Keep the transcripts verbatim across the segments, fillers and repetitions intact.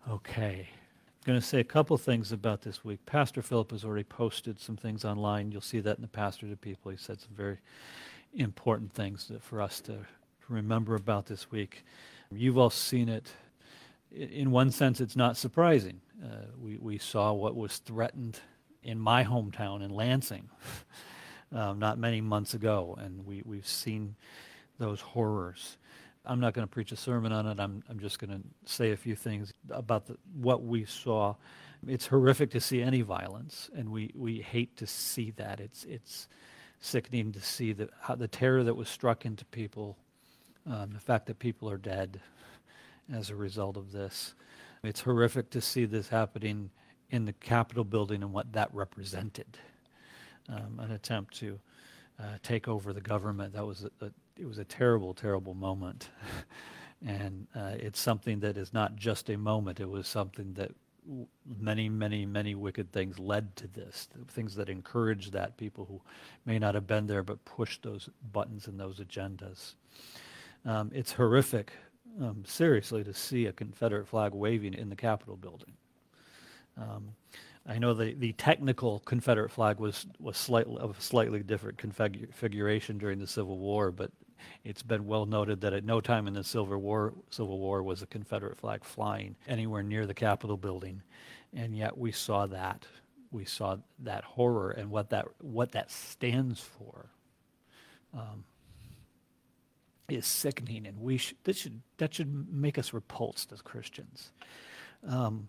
Okay. I'm going to say a couple things about this week. Pastor Philip has already posted some things online. You'll see that in the Pastor to People. He said some very important things that for us to remember about this week. You've all seen it. In one sense, it's not surprising. Uh, we, we saw what was threatened in my hometown in Lansing um, not many months ago, and we, we've seen those horrors. I'm not going to preach a sermon on it. I'm, I'm just going to say a few things about the, what we saw. It's horrific to see any violence, and we, we hate to see that. It's it's sickening to see the, how the terror that was struck into people, um, the fact that people are dead as a result of this. It's horrific to see this happening in the Capitol building and what that represented. Um, an attempt to uh, take over the government. That was a, a, it was a terrible, terrible moment. and uh, it's something that is not just a moment. It was something that w- many, many, many wicked things led to this. Things that encouraged that, people who may not have been there but pushed those buttons and those agendas. Um, it's horrific, um, seriously, to see a Confederate flag waving in the Capitol building. Um, I know the, the technical Confederate flag was, was slightly of a slightly different configuration during the Civil War, but it's been well noted that at no time in the Civil War, Civil War was a Confederate flag flying anywhere near the Capitol building, and yet we saw that. We saw that horror and what that what that stands for. Um, is sickening, and we sh- that should that should make us repulsed as Christians. Um,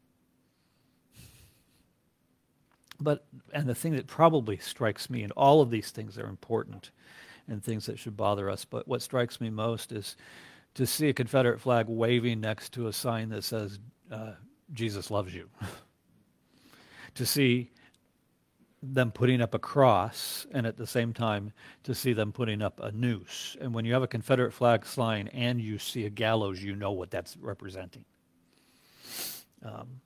But, and the thing that probably strikes me, and all of these things are important and things that should bother us, but what strikes me most is to see a Confederate flag waving next to a sign that says, uh, Jesus loves you. To see them putting up a cross, and at the same time, to see them putting up a noose. And when you have a Confederate flag flying and you see a gallows, you know what that's representing. Um,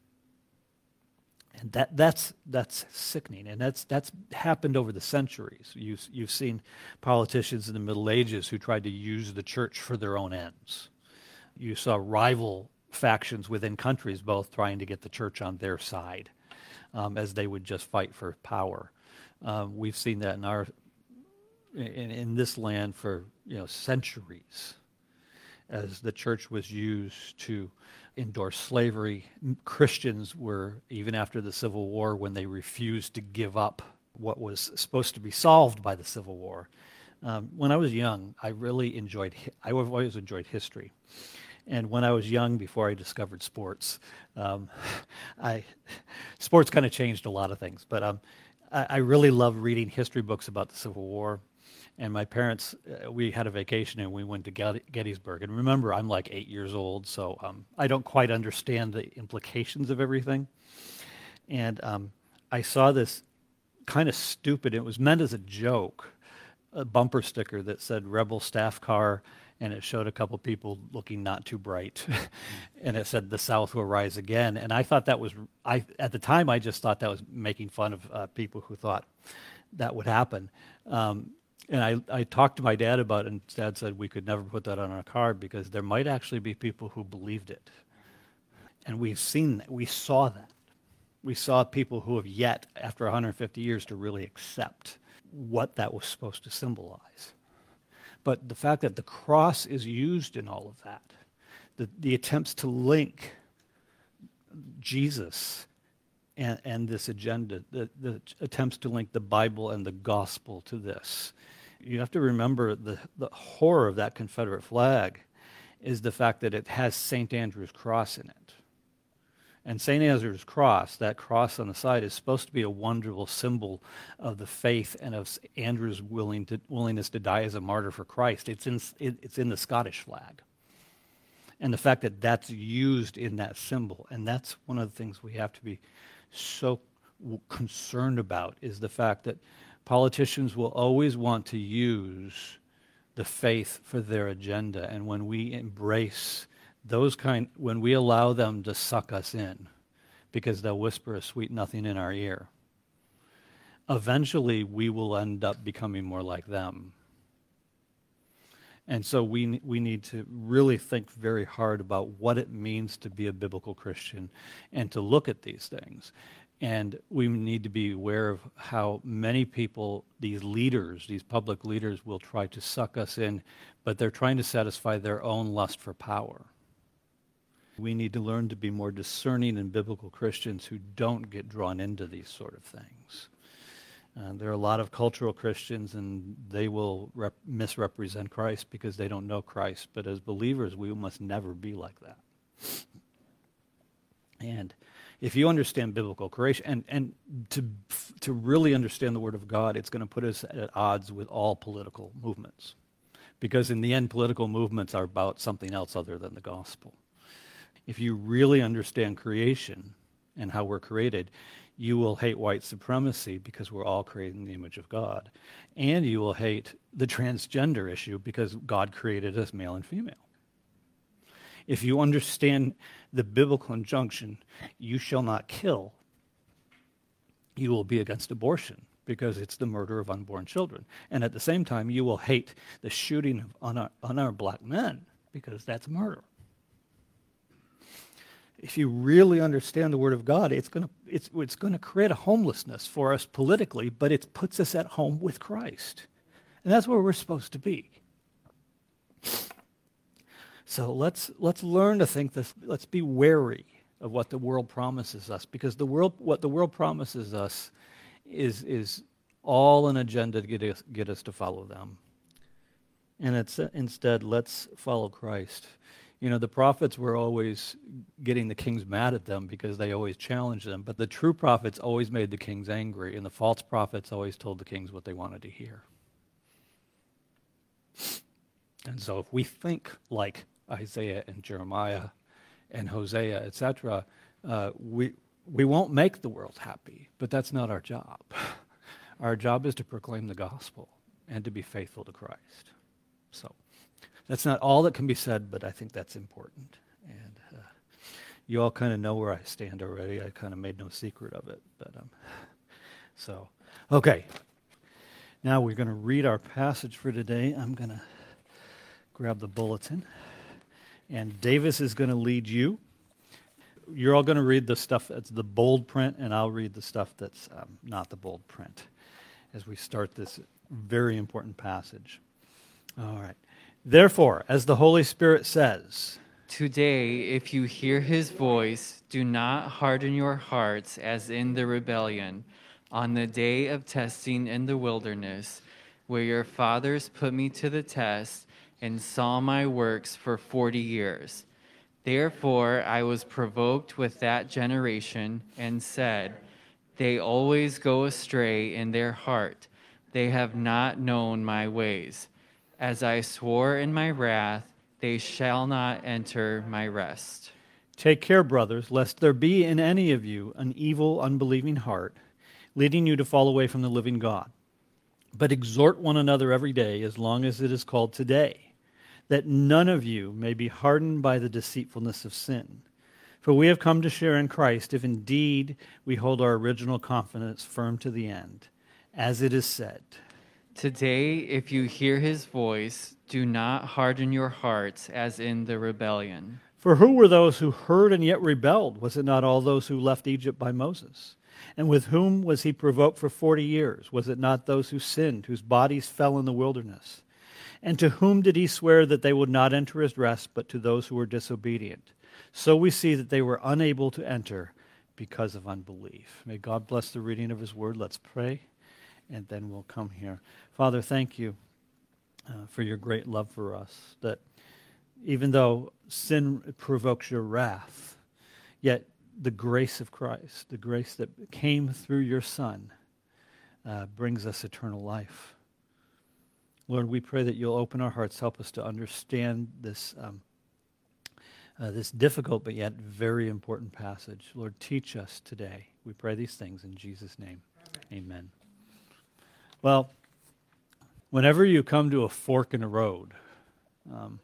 And that, that's that's sickening, and that's that's happened over the centuries. You've, you've seen politicians in the Middle Ages who tried to use the church for their own ends. You saw rival factions within countries both trying to get the church on their side um, as they would just fight for power. Um, we've seen that in our in, in this land for you know centuries, as the church was used to endorse slavery. Christians were, even after the Civil War, when they refused to give up what was supposed to be solved by the Civil War. Um, when I was young, I really enjoyed, I always enjoyed history. And when I was young, before I discovered sports, um, I sports kind of changed a lot of things. But um, I, I really loved reading history books about the Civil War. And my parents, uh, we had a vacation and we went to Get- Gettysburg. And remember, I'm like eight years old, so um, I don't quite understand the implications of everything. And um, I saw this kind of stupid, it was meant as a joke, a bumper sticker that said Rebel Staff Car, and it showed a couple people looking not too bright. And it said, the South will rise again. And I thought that was, I at the time, I just thought that was making fun of uh, people who thought that would happen. Um, And I, I talked to my dad about it, and Dad said we could never put that on our card because there might actually be people who believed it. And we've seen that. We saw that. We saw people who have yet, after one hundred fifty years, to really accept what that was supposed to symbolize. But the fact that the cross is used in all of that, the, the attempts to link Jesus and, and this agenda, the, the attempts to link the Bible and the gospel to this. You have to remember the, the horror of that Confederate flag is the fact that it has Saint Andrew's cross in it. And Saint Andrew's cross, that cross on the side, is supposed to be a wonderful symbol of the faith and of Andrew's willing to, willingness to die as a martyr for Christ. It's in, it, it's in the Scottish flag. And the fact that that's used in that symbol, and that's one of the things we have to be so concerned about, is the fact that politicians will always want to use the faith for their agenda. And when we embrace those kind, when we allow them to suck us in, because they'll whisper a sweet nothing in our ear, eventually we will end up becoming more like them. And so we we need to really think very hard about what it means to be a biblical Christian and to look at these things. And we need to be aware of how many people, these leaders, these public leaders, will try to suck us in, but they're trying to satisfy their own lust for power. We need to learn to be more discerning in biblical Christians who don't get drawn into these sort of things. Uh, there are a lot of cultural Christians, and they will rep- misrepresent Christ because they don't know Christ. But as believers, we must never be like that. And if you understand biblical creation, and, and to, to really understand the Word of God, it's going to put us at odds with all political movements. Because in the end, political movements are about something else other than the gospel. If you really understand creation and how we're created, you will hate white supremacy because we're all created in the image of God. And you will hate the transgender issue because God created us male and female. If you understand the biblical injunction, you shall not kill, you will be against abortion because it's the murder of unborn children. And at the same time, you will hate the shooting of unarmed, unarmed black men because that's murder. If you really understand the Word of God, it's going to it's it's going to create a homelessness for us politically, but it puts us at home with Christ. And that's where we're supposed to be. So let's let's learn to think this, let's be wary of what the world promises us, because the world what the world promises us is is all an agenda to get us, get us to follow them. And it's instead, let's follow Christ. You know, the prophets were always getting the kings mad at them because they always challenged them. But the true prophets always made the kings angry, and the false prophets always told the kings what they wanted to hear. And so if we think like Isaiah and Jeremiah and Hosea, et cetera, uh, we, we won't make the world happy, but that's not our job. Our job is to proclaim the gospel and to be faithful to Christ. So that's not all that can be said, but I think that's important. And uh, you all kind of know where I stand already. I kind of made no secret of it. But um, so, okay. Now we're going to read our passage for today. I'm going to grab the bulletin. And Davis is going to lead you. You're all going to read the stuff that's the bold print, and I'll read the stuff that's um, not the bold print as we start this very important passage. All right. Therefore, as the Holy Spirit says, today, if you hear his voice, do not harden your hearts as in the rebellion, on the day of testing in the wilderness, where your fathers put me to the test and saw my works for forty years. Therefore, I was provoked with that generation and said, they always go astray in their heart. They have not known my ways. As I swore in my wrath, they shall not enter my rest. Take care, brothers, lest there be in any of you an evil, unbelieving heart, leading you to fall away from the living God. But exhort one another every day, as long as it is called today, that none of you may be hardened by the deceitfulness of sin. For we have come to share in Christ, if indeed we hold our original confidence firm to the end, as it is said, today, if you hear his voice, do not harden your hearts as in the rebellion. For who were those who heard and yet rebelled? Was it not all those who left Egypt by Moses? And with whom was he provoked for forty years? Was it not those who sinned, whose bodies fell in the wilderness? And to whom did he swear that they would not enter his rest, but to those who were disobedient? So we see that they were unable to enter because of unbelief. May God bless the reading of his word. Let's pray, and then we'll come here. Father, thank you uh, for your great love for us, that even though sin provokes your wrath, yet the grace of Christ, the grace that came through your Son, uh, brings us eternal life. Lord, we pray that you'll open our hearts, help us to understand this um, uh, this difficult but yet very important passage. Lord, teach us today. We pray these things in Jesus' name. Amen. Amen. Well, whenever you come to a fork in the road, um,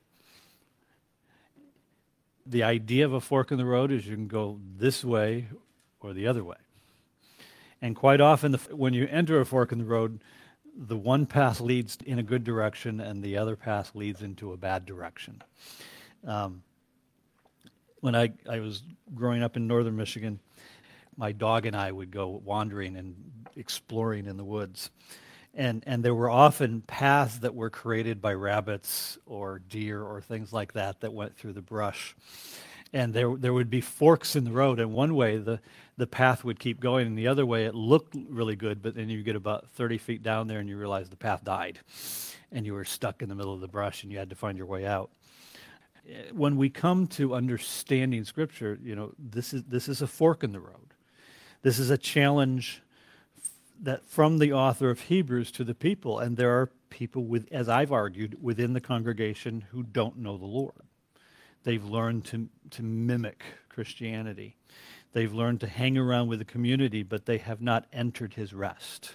the idea of a fork in the road is you can go this way or the other way. And quite often, the, when you enter a fork in the road, the one path leads in a good direction and the other path leads into a bad direction. Um, when I, I was growing up in northern Michigan, my dog and I would go wandering and exploring in the woods. And and there were often paths that were created by rabbits or deer or things like that that went through the brush. And there there would be forks in the road, and one way the, the path would keep going, and the other way it looked really good, but then you get about thirty feet down there and you realize the path died, and you were stuck in the middle of the brush and you had to find your way out. When we come to understanding Scripture, you know, this is this is a fork in the road. This is a challenge that from the author of Hebrews to the people, and there are people, with, as I've argued, within the congregation who don't know the Lord. They've learned to, to mimic Christianity. They've learned to hang around with the community, but they have not entered his rest.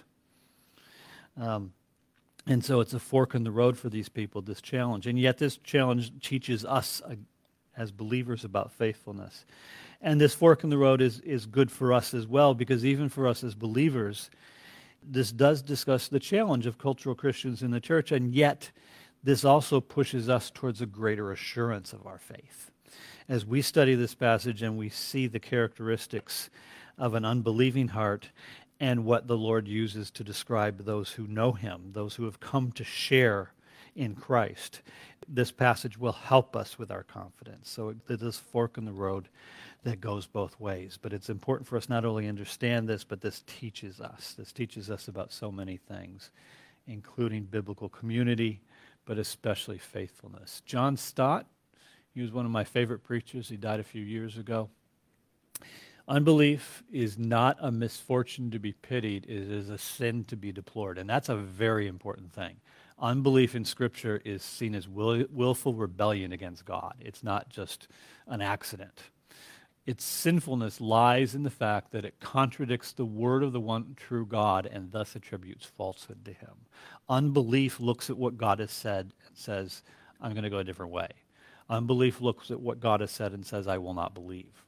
Um, and so it's a fork in the road for these people, this challenge. And yet this challenge teaches us uh, as believers about faithfulness. And this fork in the road is, is good for us as well, because even for us as believers, this does discuss the challenge of cultural Christians in the church, and yet this also pushes us towards a greater assurance of our faith. As we study this passage and we see the characteristics of an unbelieving heart and what the Lord uses to describe those who know him, those who have come to share in Christ, this passage will help us with our confidence. So it is a fork in the road that goes both ways. But it's important for us not only to understand this, but this teaches us. This teaches us about so many things, including biblical community, but especially faithfulness. John Stott, he was one of my favorite preachers. He died a few years ago. Unbelief is not a misfortune to be pitied. It is a sin to be deplored. And that's a very important thing. Unbelief in Scripture is seen as will, willful rebellion against God. It's not just an accident. Its sinfulness lies in the fact that it contradicts the word of the one true God and thus attributes falsehood to him. Unbelief looks at what God has said and says, I'm going to go a different way. Unbelief looks at what God has said and says, I will not believe.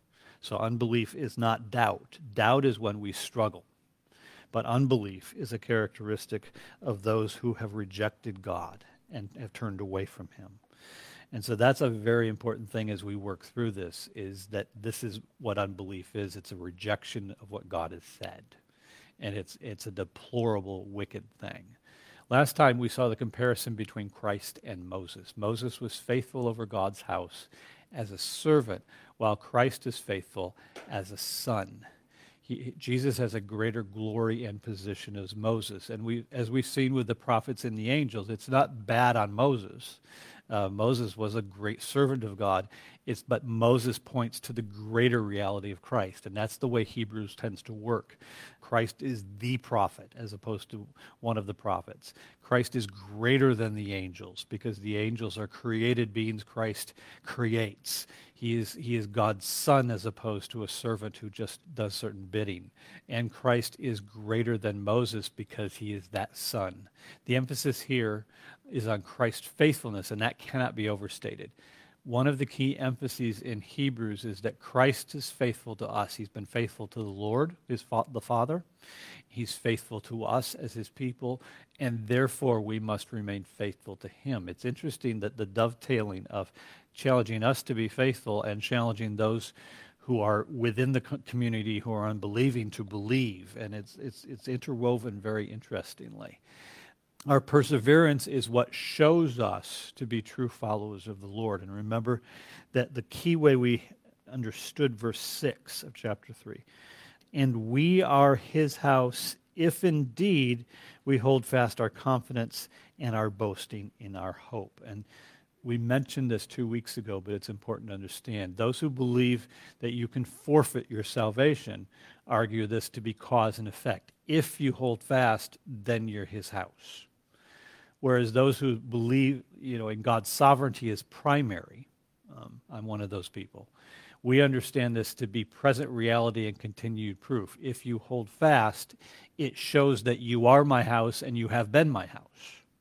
So unbelief is not doubt. Doubt is when we struggle. But unbelief is a characteristic of those who have rejected God and have turned away from him. And so that's a very important thing as we work through this, is that this is what unbelief is. It's a rejection of what God has said. And it's it's a deplorable, wicked thing. Last time we saw the comparison between Christ and Moses. Moses was faithful over God's house as a servant, while Christ is faithful as a son. He, Jesus has a greater glory and position as Moses. And we, as we've seen with the prophets and the angels, it's not bad on Moses. Uh, Moses was a great servant of God. It's, but Moses points to the greater reality of Christ, and that's the way Hebrews tends to work. Christ is the prophet as opposed to one of the prophets. Christ is greater than the angels because the angels are created beings. Christ creates. He is, he is God's son as opposed to a servant who just does certain bidding. And Christ is greater than Moses because he is that son. The emphasis here is on Christ's faithfulness, and that cannot be overstated. One of the key emphases in Hebrews is that Christ is faithful to us. He's been faithful to the Lord, his fa- the Father. He's faithful to us as his people, and therefore we must remain faithful to him. It's interesting that the dovetailing of challenging us to be faithful and challenging those who are within the co- community who are unbelieving to believe, and it's it's it's interwoven very interestingly. Our perseverance is what shows us to be true followers of the Lord. And remember that the key way we understood verse six of chapter three. And we are his house, if indeed we hold fast our confidence and our boasting in our hope. And we mentioned this two weeks ago, but it's important to understand. Those who believe that you can forfeit your salvation argue this to be cause and effect. If you hold fast, then you're his house. Whereas those who believe, you know, in God's sovereignty is primary, um, I'm one of those people. We understand this to be present reality and continued proof. If you hold fast, it shows that you are my house and you have been my house.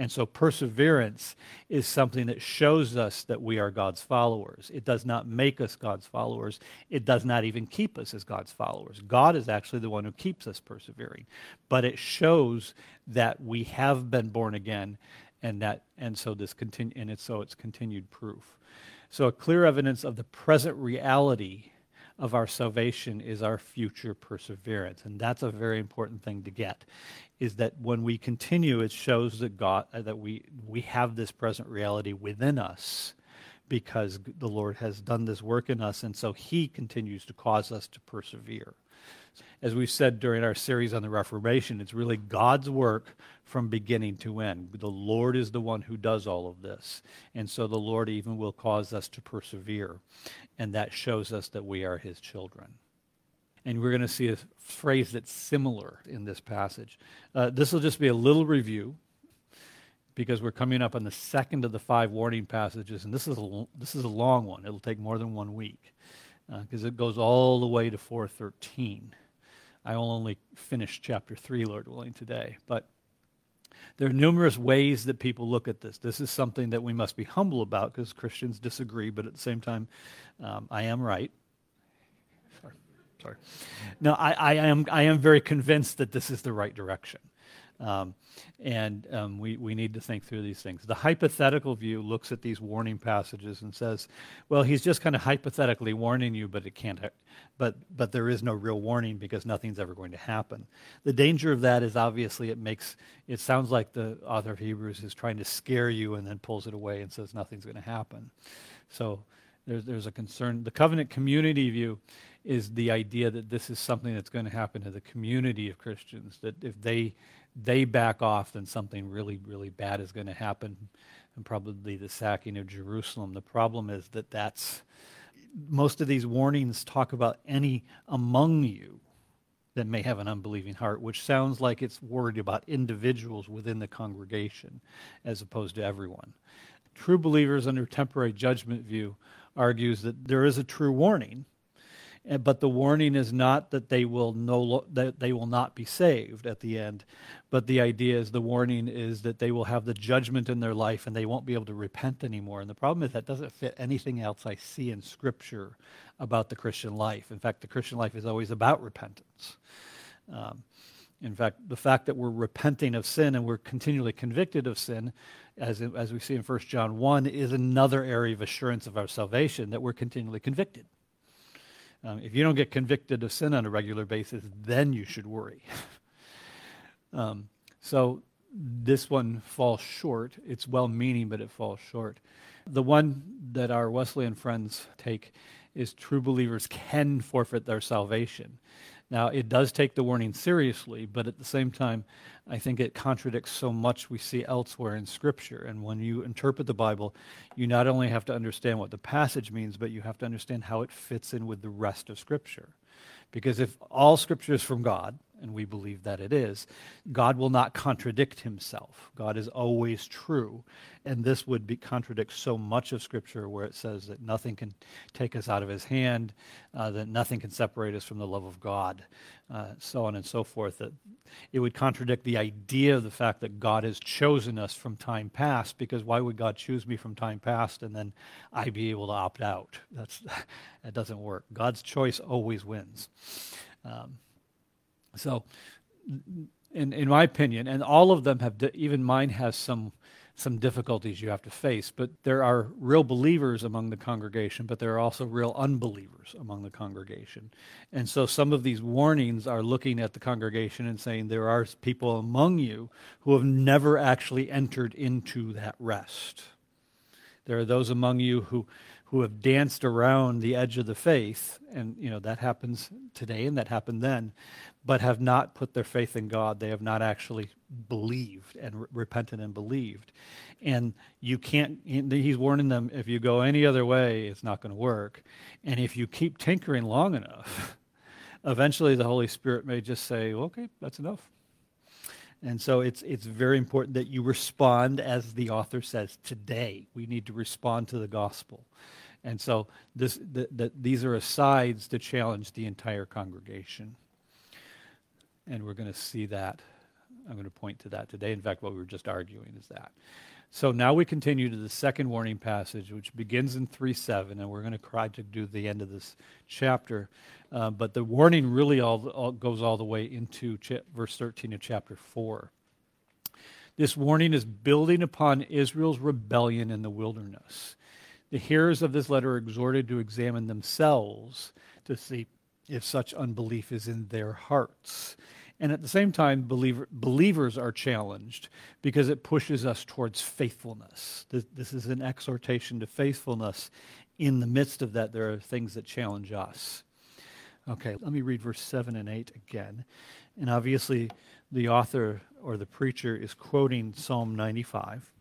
And so perseverance is something that shows us that we are God's followers. It does not make us God's followers. It does not even keep us as God's followers. God is actually the one who keeps us persevering. But it shows that we have been born again, and that and so this continue and it's so it's continued proof. So a clear evidence of the present reality of our salvation is our future perseverance. And that's a very important thing to get, is that when we continue, it shows that God, uh, that we, we have this present reality within us because the Lord has done this work in us, and so he continues to cause us to persevere. As we said during our series on the Reformation, it's really God's work from beginning to end. The Lord is the one who does all of this. And so the Lord even will cause us to persevere. And that shows us that we are his children. And we're going to see a phrase that's similar in this passage. Uh, this will just be a little review because we're coming up on the second of the five warning passages. And this is a, this is a long one. It'll take more than one week because uh, it goes all the way to four thirteen. I will only finish chapter three, Lord willing, today. But there are numerous ways that people look at this. This is something that we must be humble about because Christians disagree, but at the same time, um, I am right. Sorry. Sorry. No, I, I, am, I am very convinced that this is the right direction. Um, and um, we, we need to think through these things. The hypothetical view looks at these warning passages and says, well, he's just kind of hypothetically warning you, but it can't, ha- but, but there is no real warning because nothing's ever going to happen. The danger of that is obviously it makes, it sounds like the author of Hebrews is trying to scare you and then pulls it away and says nothing's going to happen. So there's, there's a concern. The covenant community view is the idea that this is something that's going to happen to the community of Christians, that if they they back off, then something really, really bad is going to happen, and probably the sacking of Jerusalem. The problem is that that's, most of these warnings talk about any among you that may have an unbelieving heart, which sounds like it's worried about individuals within the congregation as opposed to everyone. True believers under temporary judgment view argues that there is a true warning, but the warning is not that they will no that they will not be saved at the end, but the idea is the warning is that they will have the judgment in their life and they won't be able to repent anymore. And the problem is that doesn't fit anything else I see in Scripture about the Christian life. In fact, the Christian life is always about repentance. Um, in fact, the fact that we're repenting of sin and we're continually convicted of sin, as as we see in First John one, is another area of assurance of our salvation, that we're continually convicted. Um, if you don't get convicted of sin on a regular basis, then you should worry. um, so this one falls short. It's well-meaning, but it falls short. The one that our Wesleyan friends take is true believers can forfeit their salvation. Now, it does take the warning seriously, but at the same time, I think it contradicts so much we see elsewhere in Scripture. And when you interpret the Bible, you not only have to understand what the passage means, but you have to understand how it fits in with the rest of Scripture. Because if all Scripture is from God, and we believe that it is, God will not contradict himself. God is always true. And this would be contradict so much of Scripture where it says that nothing can take us out of his hand, uh, that nothing can separate us from the love of God, uh, so on and so forth. That it would contradict the idea of the fact that God has chosen us from time past, because why would God choose me from time past and then I be able to opt out? That's, that doesn't work. God's choice always wins. Um, So, in in my opinion, and all of them have, di- even mine has some some difficulties you have to face, but there are real believers among the congregation, but there are also real unbelievers among the congregation. And so some of these warnings are looking at the congregation and saying there are people among you who have never actually entered into that rest. There are those among you who who have danced around the edge of the faith, and you know that happens today and that happened then, but have not put their faith in God. They have not actually believed and re- repented and believed. And you can't, he's warning them, if you go any other way, it's not going to work. And if you keep tinkering long enough, eventually the Holy Spirit may just say, okay, that's enough. And so it's it's very important that you respond, as the author says, today. We need to respond to the gospel. And so this the, the, these are asides to challenge the entire congregation. And we're going to see that I'm going to point to that today. In fact, what we were just arguing is that. So now we continue to the second warning passage, which begins in three seven, and we're going to try to do the end of this chapter. Uh, but the warning really all, all goes all the way into cha- verse thirteen of chapter four. This warning is building upon Israel's rebellion in the wilderness. The hearers of this letter are exhorted to examine themselves to see if such unbelief is in their hearts. And at the same time, believer, believers are challenged because it pushes us towards faithfulness. This, this is an exhortation to faithfulness. In the midst of that, there are things that challenge us. Okay, let me read verse seven and eight again. And obviously, the author or the preacher is quoting Psalm ninety-five.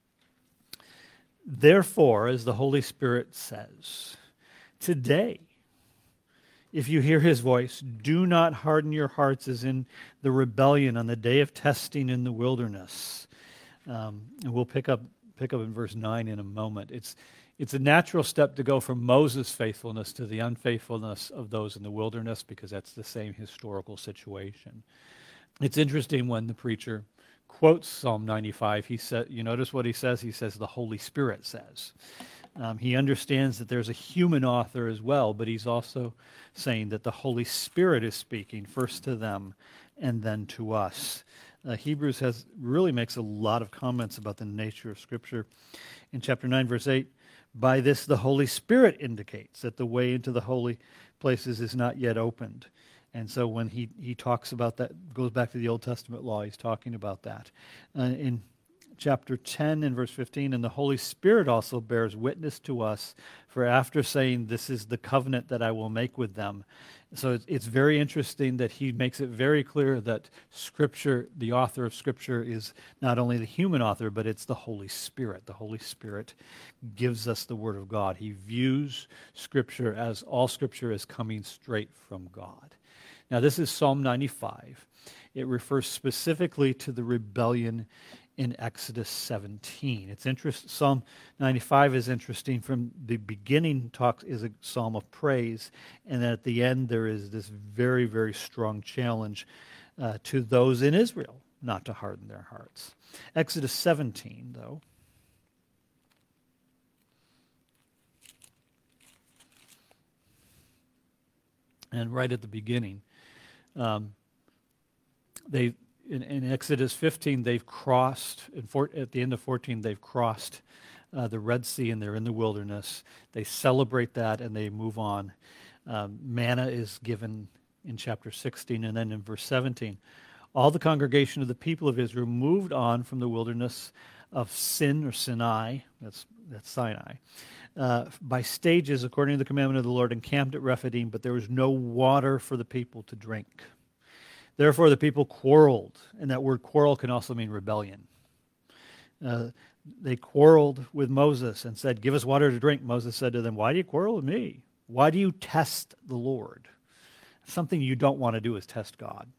Therefore, as the Holy Spirit says, today, if you hear his voice, do not harden your hearts as in the rebellion on the day of testing in the wilderness. Um, and we'll pick up pick up in verse nine in a moment. It's it's a natural step to go from Moses' faithfulness to the unfaithfulness of those in the wilderness, because that's the same historical situation. It's interesting when the preacher quotes Psalm ninety-five. He said, you notice what he says? He says, the Holy Spirit says. Um, he understands that there's a human author as well, but he's also saying that the Holy Spirit is speaking first to them and then to us. Uh, Hebrews has really makes a lot of comments about the nature of Scripture. In chapter nine, verse eight, by this the Holy Spirit indicates that the way into the holy places is not yet opened. And so when he, he talks about that, goes back to the Old Testament law, he's talking about that. Uh, in chapter ten and verse fifteen, and the Holy Spirit also bears witness to us, for after saying, this is the covenant that I will make with them. So it's, it's very interesting that he makes it very clear that Scripture, the author of Scripture, is not only the human author, but it's the Holy Spirit. The Holy Spirit gives us the Word of God. He views Scripture as all Scripture is coming straight from God. Now this is Psalm ninety-five. It refers specifically to the rebellion in Exodus seventeen. It's interest. Psalm ninety-five is interesting. From the beginning, talks is a psalm of praise, and then at the end there is this very, very strong challenge uh, to those in Israel not to harden their hearts. Exodus seventeen, though, and right at the beginning, um, they. In, in Exodus fifteen, they've crossed, in for, at the end of fourteen, they've crossed uh, the Red Sea and they're in the wilderness. They celebrate that and they move on. Um, manna is given in chapter sixteen, and then in verse seventeen, all the congregation of the people of Israel moved on from the wilderness of Sin or Sinai, that's, that's Sinai, uh, by stages according to the commandment of the Lord, encamped at Rephidim, but there was no water for the people to drink. Therefore, the people quarreled, and that word quarrel can also mean rebellion. Uh, they quarreled with Moses and said, give us water to drink. Moses said to them, why do you quarrel with me? Why do you test the Lord? Something you don't want to do is test God.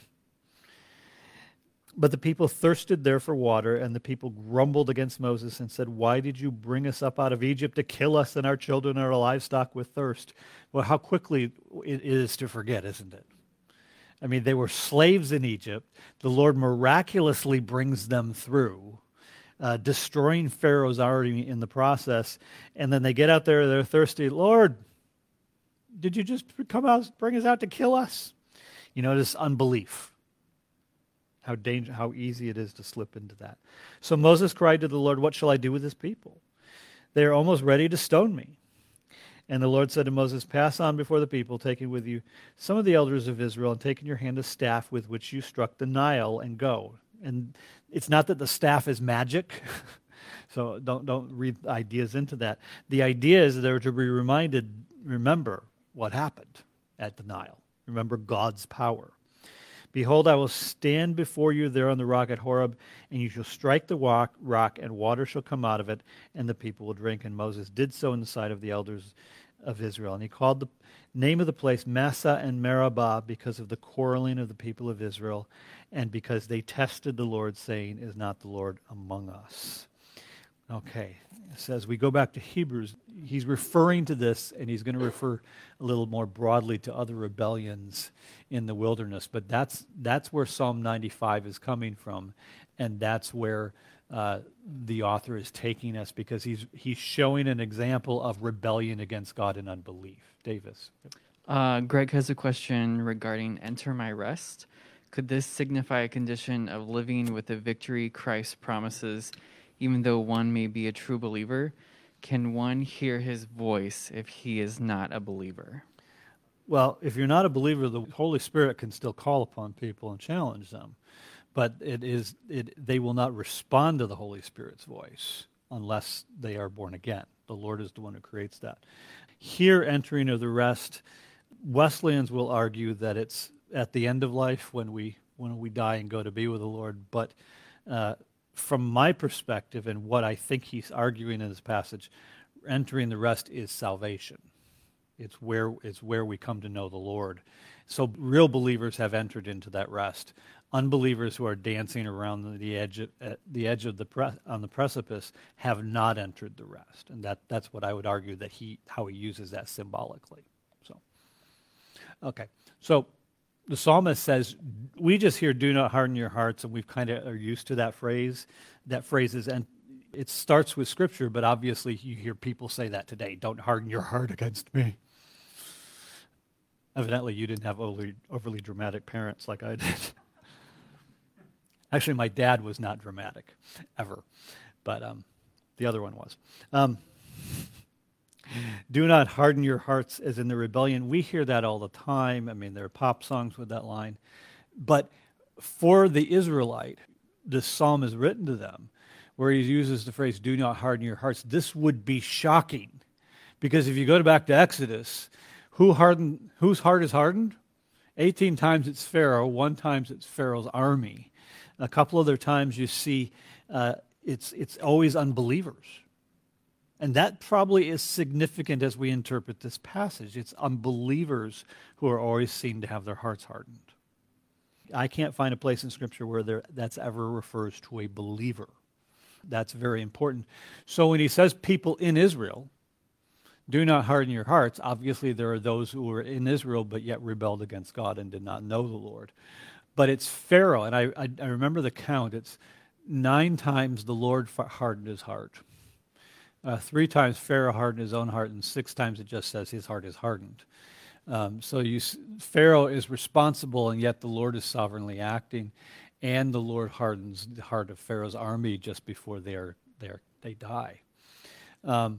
But the people thirsted there for water, and the people grumbled against Moses and said, why did you bring us up out of Egypt to kill us and our children and our livestock with thirst? Well, how quickly it is to forget, isn't it? I mean, they were slaves in Egypt. The Lord miraculously brings them through, uh, destroying Pharaoh's army in the process. And then they get out there, they're thirsty. Lord, did you just come out, bring us out to kill us? You know, this unbelief. How danger, how easy it is to slip into that. So Moses cried to the Lord, what shall I do with this people? They are almost ready to stone me. And the Lord said to Moses, pass on before the people, taking with you some of the elders of Israel, and take in your hand a staff with which you struck the Nile, and go. And it's not that the staff is magic, so don't don't read ideas into that. The idea is they're to be reminded, remember what happened at the Nile. Remember God's power. Behold, I will stand before you there on the rock at Horeb, and you shall strike the rock, rock, and water shall come out of it, and the people will drink. And Moses did so in the sight of the elders of Israel. And he called the name of the place Massah and Meribah because of the quarreling of the people of Israel, and because they tested the Lord, saying, is not the Lord among us? Okay. It says we go back to Hebrews. He's referring to this, and he's going to refer a little more broadly to other rebellions in the wilderness. But that's that's where Psalm ninety-five is coming from, and that's where uh, the author is taking us, because he's he's showing an example of rebellion against God and unbelief. Davis. Uh, Greg has a question regarding enter my rest. Could this signify a condition of living with the victory Christ promises, even though one may be a true believer? Can one hear his voice if he is not a believer? Well, if you're not a believer, the Holy Spirit can still call upon people and challenge them. But it is it they will not respond to the Holy Spirit's voice unless they are born again. The Lord is the one who creates that. Here, entering of the rest, Wesleyans will argue that it's at the end of life when we when we die and go to be with the Lord. But uh, from my perspective and what I think he's arguing in this passage, entering the rest is salvation. It's where it's where we come to know the Lord. So real believers have entered into that rest. Unbelievers who are dancing around the edge of, at the edge of the pre, on the precipice have not entered the rest, and that that's what I would argue that he how he uses that symbolically. So, okay, so the psalmist says, we just hear "Do not harden your hearts," and we've kind of are used to that phrase. That phrase is, and it starts with Scripture, but obviously you hear people say that today. Don't harden your heart against me. Evidently, you didn't have overly, overly dramatic parents like I did. Actually, my dad was not dramatic, ever. But um, the other one was. Um, Do not harden your hearts as in the rebellion. We hear that all the time. I mean, there are pop songs with that line. But for the Israelite, this psalm is written to them, where he uses the phrase, do not harden your hearts. This would be shocking. Because if you go back to Exodus, who hardened, whose heart is hardened? eighteen times it's Pharaoh, one time it's Pharaoh's army. A couple other times you see uh, it's it's always unbelievers. And that probably is significant as we interpret this passage. It's unbelievers who are always seen to have their hearts hardened. I can't find a place in Scripture where there, that's ever refers to a believer. That's very important. So when he says people in Israel, do not harden your hearts, obviously there are those who were in Israel but yet rebelled against God and did not know the Lord. But it's Pharaoh, and I, I, I remember the count. It's nine times the Lord hardened his heart. Uh, three times Pharaoh hardened his own heart, and six times it just says his heart is hardened. Um, so you, Pharaoh is responsible, and yet the Lord is sovereignly acting, and the Lord hardens the heart of Pharaoh's army just before they are, they are, they die. Um,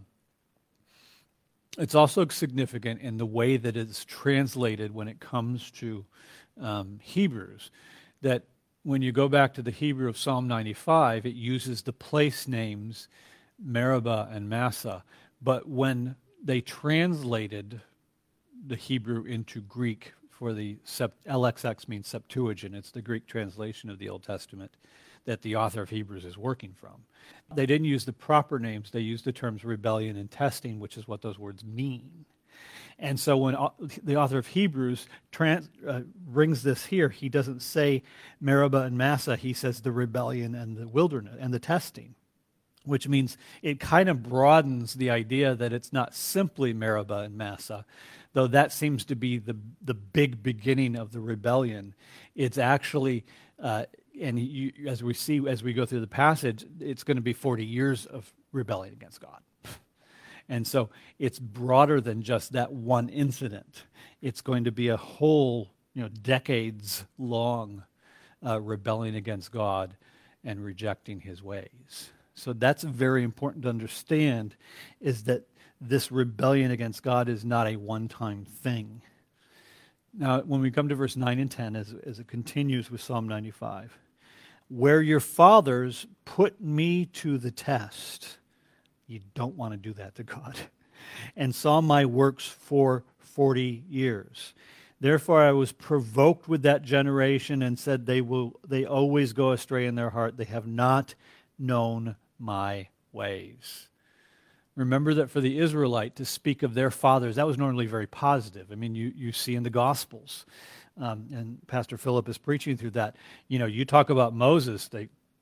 it's also significant in the way that it's translated when it comes to um, Hebrews, that when you go back to the Hebrew of Psalm ninety-five, it uses the place names Meribah and Massah, but when they translated the Hebrew into Greek for the L X X means Septuagint, it's the Greek translation of the Old Testament that the author of Hebrews is working from. They didn't use the proper names, they used the terms rebellion and testing, which is what those words mean. And so when the author of Hebrews trans, uh, brings this here, he doesn't say Meribah and Massah, he says the rebellion and the wilderness and the testing, which means it kind of broadens the idea that it's not simply Meribah and Massah, though that seems to be the the big beginning of the rebellion. It's actually, uh, and you, as we see, as we go through the passage, it's going to be forty years of rebelling against God. And so it's broader than just that one incident. It's going to be a whole, you know, decades-long uh, rebelling against God and rejecting his ways. So that's very important to understand, is that this rebellion against God is not a one-time thing. Now, when we come to verse nine and ten, as, as it continues with Psalm ninety-five, where your fathers put me to the test, you don't want to do that to God, and saw my works for forty years. Therefore I was provoked with that generation and said, they will, they always go astray in their heart. They have not known my ways. Remember that for the Israelite to speak of their fathers, that was normally very positive. I mean, you, you see in the Gospels, um, and Pastor Philip is preaching through that. You know, you talk about Moses, they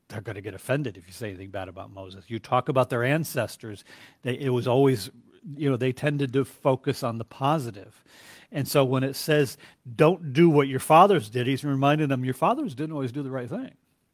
they're going to get offended if you say anything bad about Moses. You talk about their ancestors, they, it was always, you know, they tended to focus on the positive. And so when it says, don't do what your fathers did, he's reminding them, your fathers didn't always do the right thing.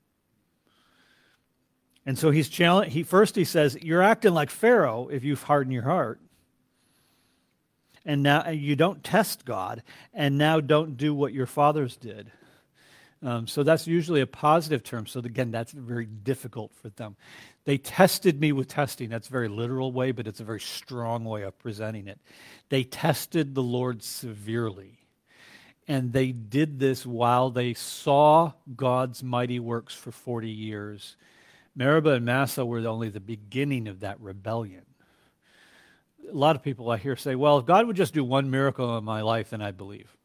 And so he's challenged. He first he says, you're acting like Pharaoh if you've hardened your heart. And now and you don't test God, and now don't do what your fathers did. Um, so that's usually a positive term. So again, that's very difficult for them. They tested me with testing. That's a very literal way, but it's a very strong way of presenting it. They tested the Lord severely. And they did this while they saw God's mighty works for forty years. Meribah and Massah were only the beginning of that rebellion. A lot of people I hear say, well, if God would just do one miracle in my life, then I'd believe.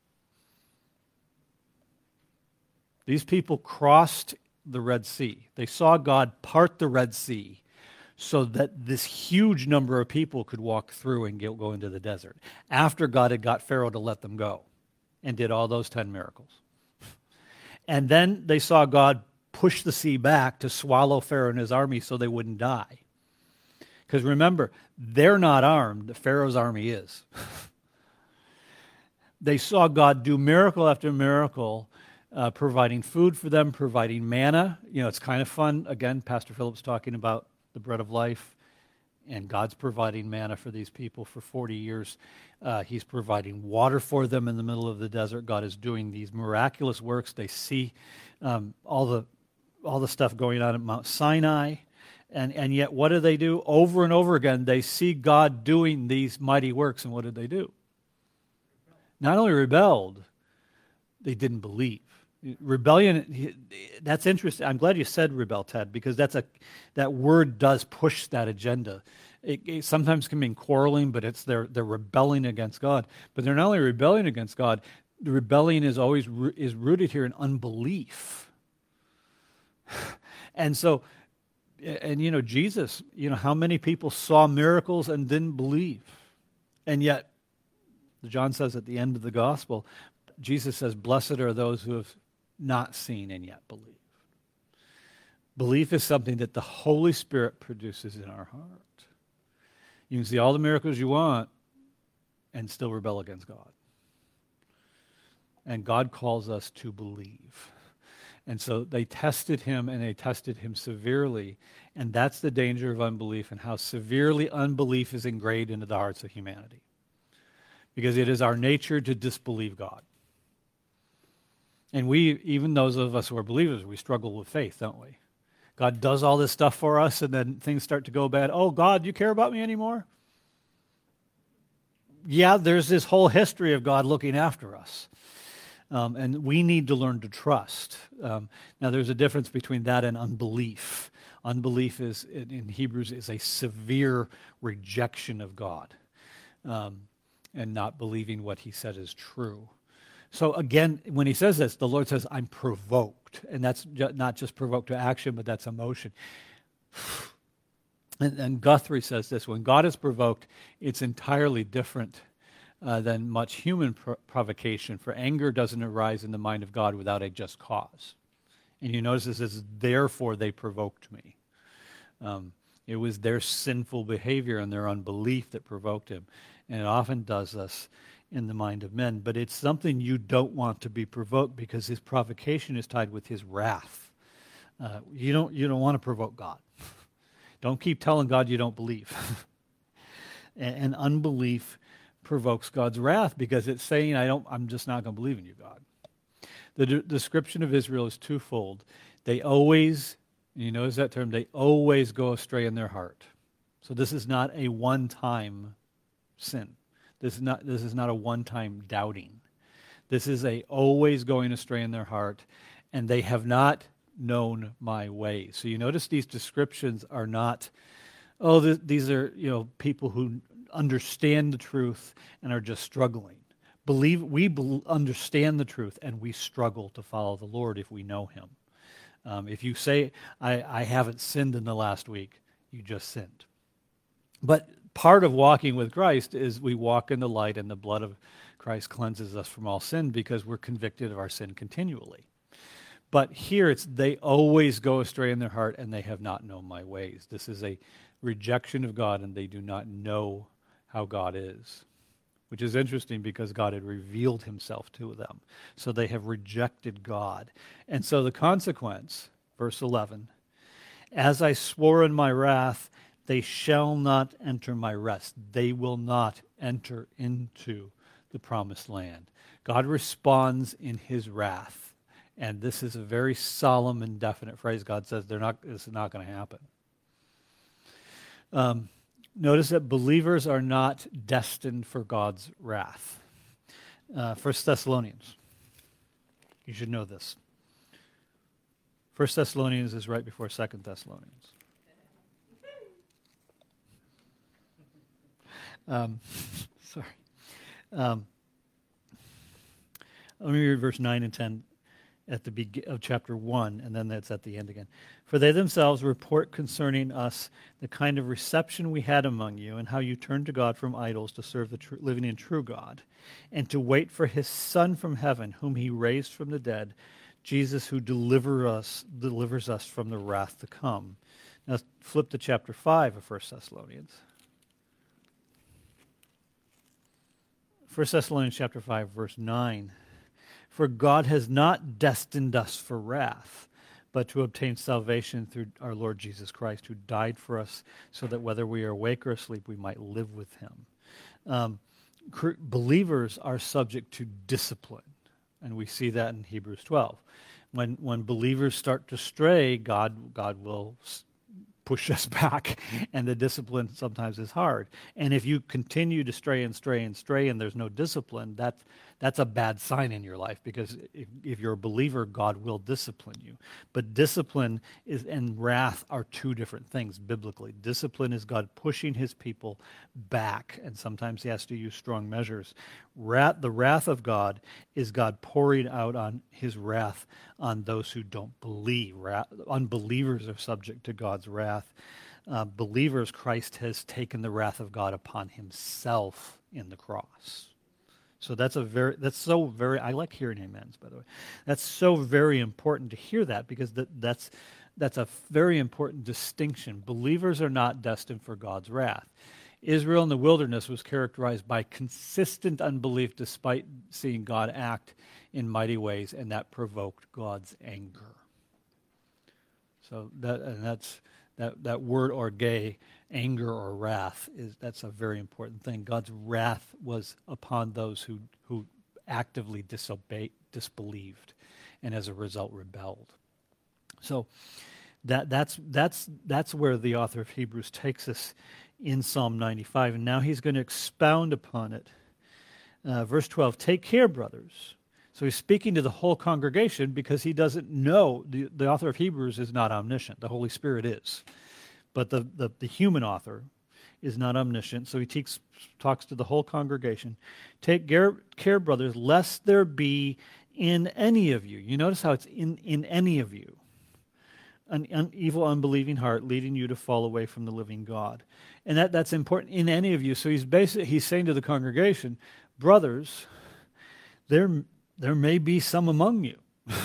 These people crossed the Red Sea. They saw God part the Red Sea so that this huge number of people could walk through and get, go into the desert, after God had got Pharaoh to let them go and did all those ten miracles. And then they saw God push the sea back to swallow Pharaoh and his army so they wouldn't die. Because remember, they're not armed. Pharaoh's army is. They saw God do miracle after miracle, uh, providing food for them, providing manna. You know, it's kind of fun. Again, Pastor Philip's talking about the bread of life, and God's providing manna for these people for forty years. Uh, he's providing water for them in the middle of the desert. God is doing these miraculous works. They see um, all the all the stuff going on at Mount Sinai. And, and yet, what do they do? Over and over again, they see God doing these mighty works, and what did they do? Not only rebelled, they didn't believe. Rebellion, that's interesting. I'm glad you said rebel, Ted, because that's a that word does push that agenda. It, it sometimes can mean quarreling, but it's they're, they're rebelling against God. But they're not only rebelling against God, the rebellion is always is rooted here in unbelief. And so, and you know, Jesus, you know, how many people saw miracles and didn't believe? And yet, John says at the end of the gospel, Jesus says, blessed are those who have not seen and yet believe. Belief is something that the Holy Spirit produces in our heart. You can see all the miracles you want and still rebel against God. And God calls us to believe. And so they tested him, and they tested him severely. And that's the danger of unbelief, and how severely unbelief is ingrained into the hearts of humanity. Because it is our nature to disbelieve God. And we, even those of us who are believers, we struggle with faith, don't we? God does all this stuff for us, and then things start to go bad. Oh, God, do you care about me anymore? Yeah, there's this whole history of God looking after us. Um, and we need to learn to trust. Um, now, there's a difference between that and unbelief. Unbelief is, in Hebrews, is a severe rejection of God um, and not believing what he said is true. So again, when he says this, the Lord says, I'm provoked. And that's ju- not just provoked to action, but that's emotion. And, and Guthrie says this, when God is provoked, it's entirely different Uh, than much human pro- provocation, for anger doesn't arise in the mind of God without a just cause. And you notice this is, therefore they provoked me. Um, it was their sinful behavior and their unbelief that provoked him. And it often does this in the mind of men. But it's something you don't want to be provoked, because his provocation is tied with his wrath. Uh, you don't, you don't want to provoke God. Don't keep telling God you don't believe. and, and unbelief provokes God's wrath, because it's saying, I don't, I'm just not going to believe in you, God. The de- description of Israel is twofold. They always, you notice that term, they always go astray in their heart. So this is not a one-time sin. This is not, this is not a one-time doubting. This is a always going astray in their heart, and they have not known my ways. So you notice these descriptions are not, oh, th- these are, you know, people who understand the truth and are just struggling. Believe we be- understand the truth, and we struggle to follow the Lord if we know him. Um, if you say, I, I haven't sinned in the last week, you just sinned. But part of walking with Christ is we walk in the light, and the blood of Christ cleanses us from all sin, because we're convicted of our sin continually. But here it's they always go astray in their heart, and they have not known my ways. This is a rejection of God, and they do not know how God is, which is interesting because God had revealed himself to them. So they have rejected God. And so the consequence, verse eleven, as I swore in my wrath, they shall not enter my rest. They will not enter into the promised land. God responds in his wrath. And this is a very solemn and definite phrase. God says they're not, this is not going to happen. Um, notice that believers are not destined for God's wrath. Uh, First Thessalonians. You should know this. First Thessalonians is right before Second Thessalonians. Um, sorry. Um, let me read verse nine and ten at the beginning of chapter one, and then that's at the end again. For they themselves report concerning us the kind of reception we had among you, and how you turned to God from idols to serve the true, living and true God, and to wait for his Son from heaven, whom he raised from the dead, Jesus, who deliver us, delivers us from the wrath to come. Now flip to chapter five of First Thessalonians. First Thessalonians chapter five, verse nine. For God has not destined us for wrath, but to obtain salvation through our Lord Jesus Christ, who died for us, so that whether we are awake or asleep, we might live with him. Um, believers are subject to discipline, and we see that in Hebrews twelve. When when believers start to stray, God God will push us back, and the discipline sometimes is hard. And if you continue to stray and stray and stray, and there's no discipline, that's that's a bad sign in your life, because if, if you're a believer, God will discipline you. But discipline is and wrath are two different things biblically. Discipline is God pushing his people back, and sometimes he has to use strong measures. Wrath, the wrath of God is God pouring out on his wrath on those who don't believe. Wrath, unbelievers are subject to God's wrath. Uh, believers, Christ has taken the wrath of God upon himself in the cross. So that's a very, that's so very, I like hearing amens, by the way. That's so very important to hear that, because that, that's, that's a very important distinction. Believers are not destined for God's wrath. Israel in the wilderness was characterized by consistent unbelief despite seeing God act in mighty ways, and that provoked God's anger. So that, and that's, that, that word orge, anger or wrath, is that's a very important thing. God's wrath was upon those who, who actively disobeyed, disbelieved, and as a result rebelled. So that that's that's that's where the author of Hebrews takes us in Psalm ninety-five, and now he's going to expound upon it. Uh, verse twelve, take care, brothers. So he's speaking to the whole congregation, because he doesn't know, the, the author of Hebrews is not omniscient. The Holy Spirit is. But the, the, the human author is not omniscient, so he takes, talks to the whole congregation. Take care, care, brothers, lest there be in any of you. You notice how it's in, in any of you. An, an evil, unbelieving heart leading you to fall away from the living God. And that, that's important, in any of you. So he's basically, he's saying to the congregation, brothers, there, there may be some among you.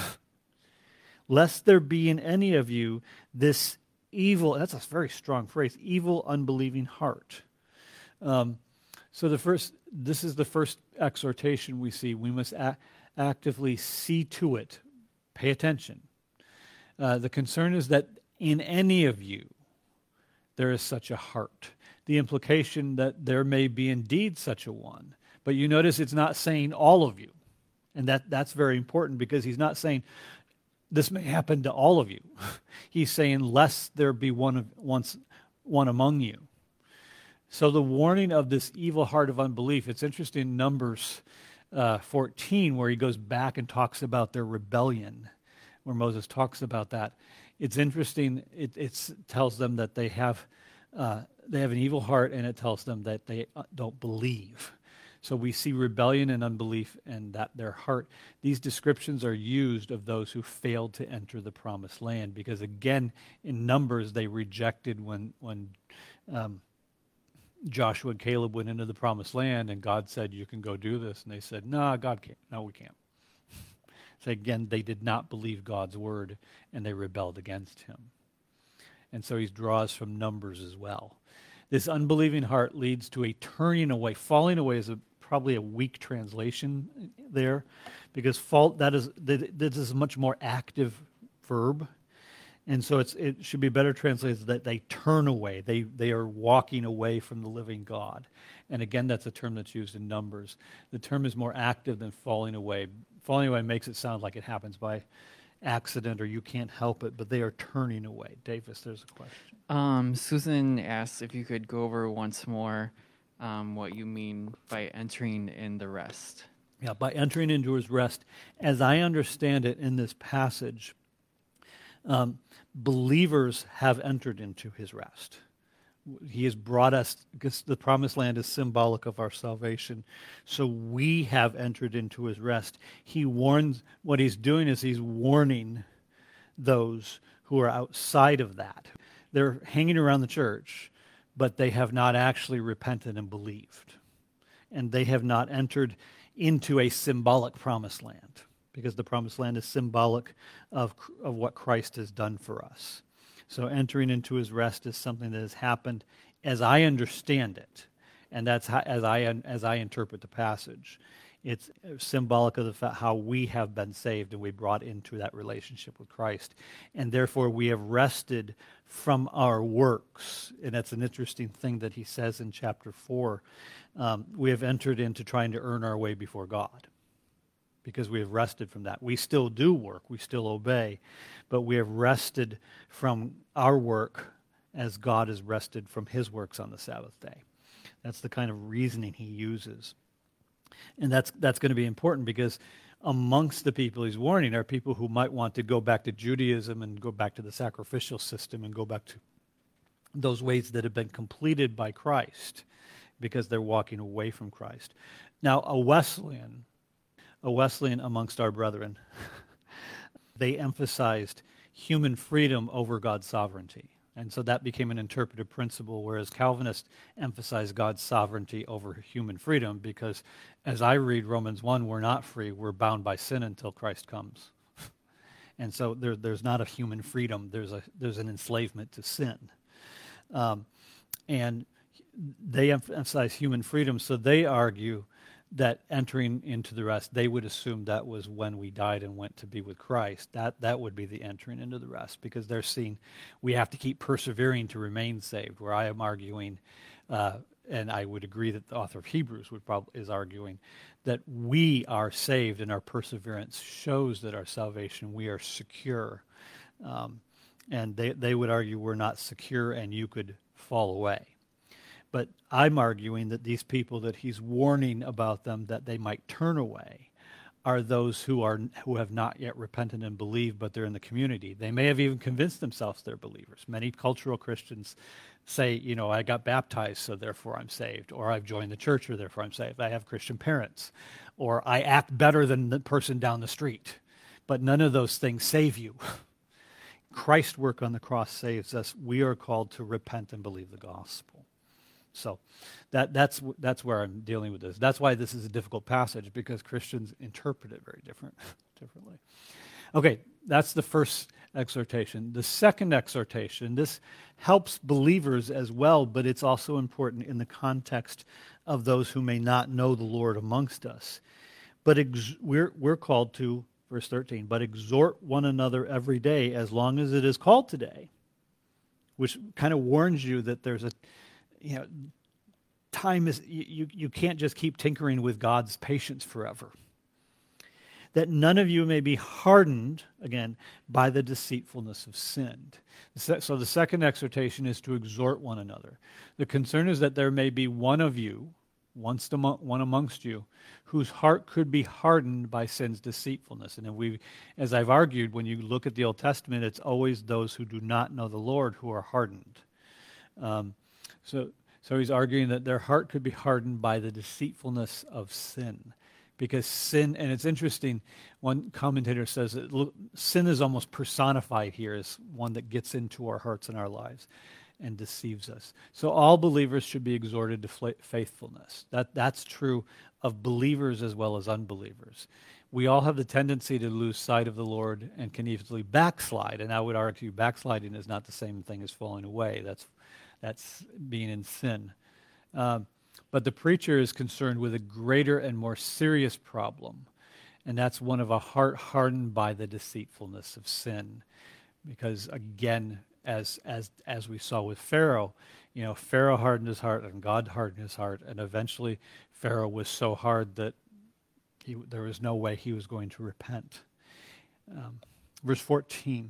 Lest there be in any of you this evil, that's a very strong phrase, evil, unbelieving heart. Um, so the first, this is the first exhortation we see. We must a- actively see to it, pay attention. Uh, the concern is that in any of you, there is such a heart. The implication that there may be indeed such a one. But you notice it's not saying all of you. And that, that's very important, because he's not saying, this may happen to all of you. He's saying, lest there be one of once one among you. So the warning of this evil heart of unbelief, it's interesting in Numbers uh, fourteen, where he goes back and talks about their rebellion, where Moses talks about that. It's interesting. It it's, tells them that they have uh, they have an evil heart, and it tells them that they don't believe. So we see rebellion and unbelief, and that their heart. These descriptions are used of those who failed to enter the promised land, because again, in Numbers, they rejected when when um, Joshua and Caleb went into the promised land, and God said, you can go do this. And they said, no, God can't. No, we can't. So again, they did not believe God's word, and they rebelled against him. And so he draws from Numbers as well. This unbelieving heart leads to a turning away. Falling away is a, probably a weak translation there, because fault, that is, that, that is a much more active verb. And so it's, it should be better translated that they turn away. They, they are walking away from the living God. And again, that's a term that's used in Numbers. The term is more active than falling away. Falling away makes it sound like it happens by accident or you can't help it, but they are turning away. Davis, there's a question. Um, Susan asks if you could go over once more um, what you mean by entering in the rest. Yeah, by entering into his rest. As I understand it in this passage, um, believers have entered into his rest. He has brought us, because the promised land is symbolic of our salvation. So we have entered into his rest. He warns, what he's doing is he's warning those who are outside of that. They're hanging around the church, but they have not actually repented and believed. And they have not entered into a symbolic promised land, because the promised land is symbolic of, of what Christ has done for us. So entering into his rest is something that has happened as I understand it, and that's how, as I as I interpret the passage. It's symbolic of the fact how we have been saved and we brought into that relationship with Christ, and therefore we have rested from our works. And that's an interesting thing that he says in chapter four. Um, we have entered into trying to earn our way before God, because we have rested from that. We still do work, we still obey, but we have rested from our work as God has rested from his works on the Sabbath day. That's the kind of reasoning he uses. And that's that's going to be important, because amongst the people he's warning are people who might want to go back to Judaism and go back to the sacrificial system and go back to those ways that have been completed by Christ, because they're walking away from Christ. Now, a Wesleyan, a Wesleyan amongst our brethren, they emphasized human freedom over God's sovereignty. And so that became an interpretive principle, whereas Calvinists emphasize God's sovereignty over human freedom, because as I read Romans one, we're not free, we're bound by sin until Christ comes. And so there, there's not a human freedom, there's a there's an enslavement to sin. Um, and they emphasize human freedom, so they argue that entering into the rest, they would assume that was when we died and went to be with Christ. That that would be the entering into the rest, because they're seeing we have to keep persevering to remain saved, where I am arguing, uh, and I would agree that the author of Hebrews would probably is arguing, that we are saved and our perseverance shows that our salvation, we are secure. Um, and they, they would argue we're not secure and you could fall away. But I'm arguing that these people that he's warning about them, that they might turn away, are those who are who have not yet repented and believed, but they're in the community. They may have even convinced themselves they're believers. Many cultural Christians say, you know, I got baptized, so therefore I'm saved, or I've joined the church, or therefore I'm saved. I have Christian parents, or I act better than the person down the street. But none of those things save you. Christ's work on the cross saves us. We are called to repent and believe the gospel. So that that's that's where I'm dealing with this. That's why this is a difficult passage, because Christians interpret it very different, differently. Okay, that's the first exhortation. The second exhortation, this helps believers as well, but it's also important in the context of those who may not know the Lord amongst us. But ex- we're we're called to, verse thirteen, but exhort one another every day as long as it is called today, which kind of warns you that there's a You know, time is, you, you can't just keep tinkering with God's patience forever. That none of you may be hardened, again, by the deceitfulness of sin. So the second exhortation is to exhort one another. The concern is that there may be one of you, once the, one amongst you, whose heart could be hardened by sin's deceitfulness. And we, as I've argued, when you look at the Old Testament, it's always those who do not know the Lord who are hardened. Um, So, so he's arguing that their heart could be hardened by the deceitfulness of sin. Because sin, and it's interesting, one commentator says that sin is almost personified here as one that gets into our hearts and our lives. and deceives us. So all believers should be exhorted to fla- faithfulness. That, that's true of believers as well as unbelievers. We all have the tendency to lose sight of the Lord and can easily backslide. And I would argue backsliding is not the same thing as falling away. That's, that's being in sin. Um, but the preacher is concerned with a greater and more serious problem. And that's one of a heart hardened by the deceitfulness of sin. Because again, as as as we saw with Pharaoh, you know, Pharaoh hardened his heart and God hardened his heart. And eventually Pharaoh was so hard that he, there was no way he was going to repent. Um, verse fourteen.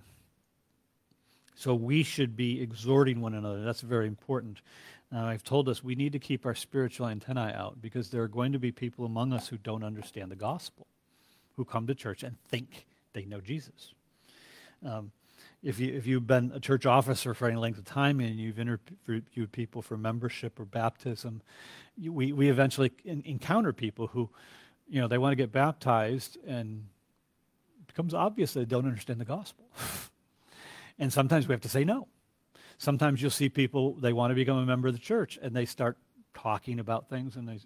So we should be exhorting one another. That's very important. Uh, I've told us we need to keep our spiritual antennae out because there are going to be people among us who don't understand the gospel, who come to church and think they know Jesus. Um, if, you, if you've been a church officer for any length of time and you've interviewed people for membership or baptism, you, we, we eventually in, encounter people who, you know, they want to get baptized and it becomes obvious they don't understand the gospel. And sometimes we have to say no. Sometimes you'll see people, they want to become a member of the church, and they start talking about things, and they,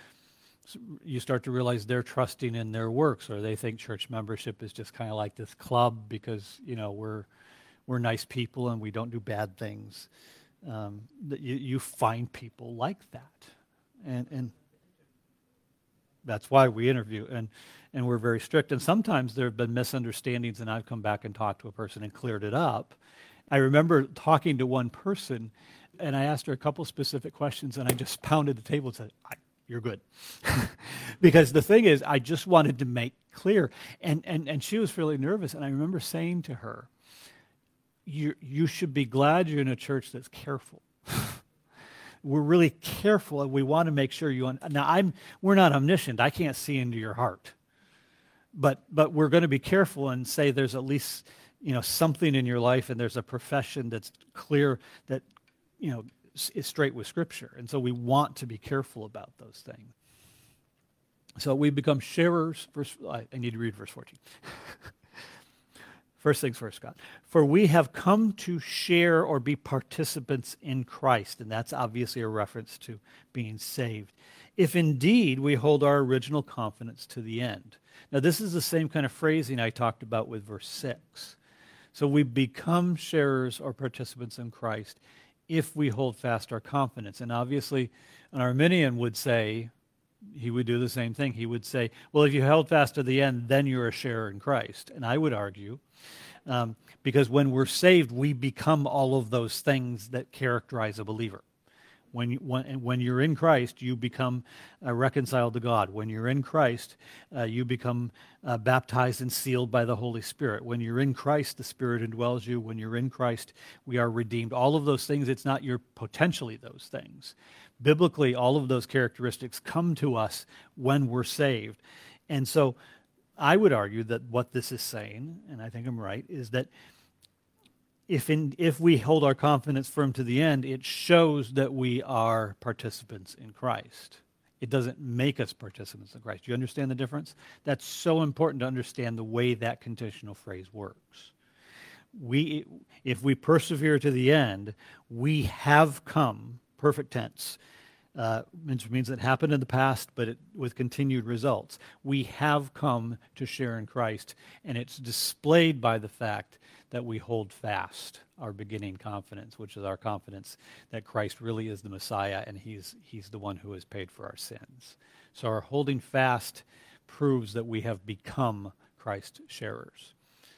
you start to realize they're trusting in their works, or they think church membership is just kind of like this club because, you know, we're we're nice people and we don't do bad things. Um, that you, you find people like that, and and that's why we interview, and and we're very strict. And sometimes there have been misunderstandings, and I've come back and talked to a person and cleared it up. I remember talking to one person, and I asked her a couple specific questions, and I just pounded the table and said, "You're good." Because the thing is, I just wanted to make clear. And, and, and she was really nervous, and I remember saying to her, you, you should be glad you're in a church that's careful. We're really careful, and we want to make sure you... Un- now, I'm, we're not omniscient. I can't see into your heart. But, but we're going to be careful and say there's at least... you know, something in your life, and there's a profession that's clear, that, you know, is straight with Scripture. And so we want to be careful about those things. So we become sharers. Verse, I, I need to read verse fourteen. First things first, Scott. For we have come to share or be participants in Christ. And that's obviously a reference to being saved. If indeed we hold our original confidence to the end. Now, this is the same kind of phrasing I talked about with verse six. So we become sharers or participants in Christ if we hold fast our confidence. And obviously, an Arminian would say, he would do the same thing. He would say, well, if you held fast to the end, then you're a sharer in Christ. And I would argue, um, because when we're saved, we become all of those things that characterize a believer. When, you, when, when you're in Christ, you become uh, reconciled to God. When you're in Christ, uh, you become uh, baptized and sealed by the Holy Spirit. When you're in Christ, the Spirit indwells you. When you're in Christ, we are redeemed. All of those things, it's not you're potentially those things. Biblically, all of those characteristics come to us when we're saved. And so I would argue that what this is saying, and I think I'm right, is that If in, if we hold our confidence firm to the end, it shows that we are participants in Christ. It doesn't make us participants in Christ. Do you understand the difference? That's so important to understand the way that conditional phrase works. We, if we persevere to the end, we have come, perfect tense, uh, which means it happened in the past, but it, with continued results. We have come to share in Christ, and it's displayed by the fact that we hold fast our beginning confidence, which is our confidence that Christ really is the Messiah and he's, he's the one who has paid for our sins. So our holding fast proves that we have become Christ sharers.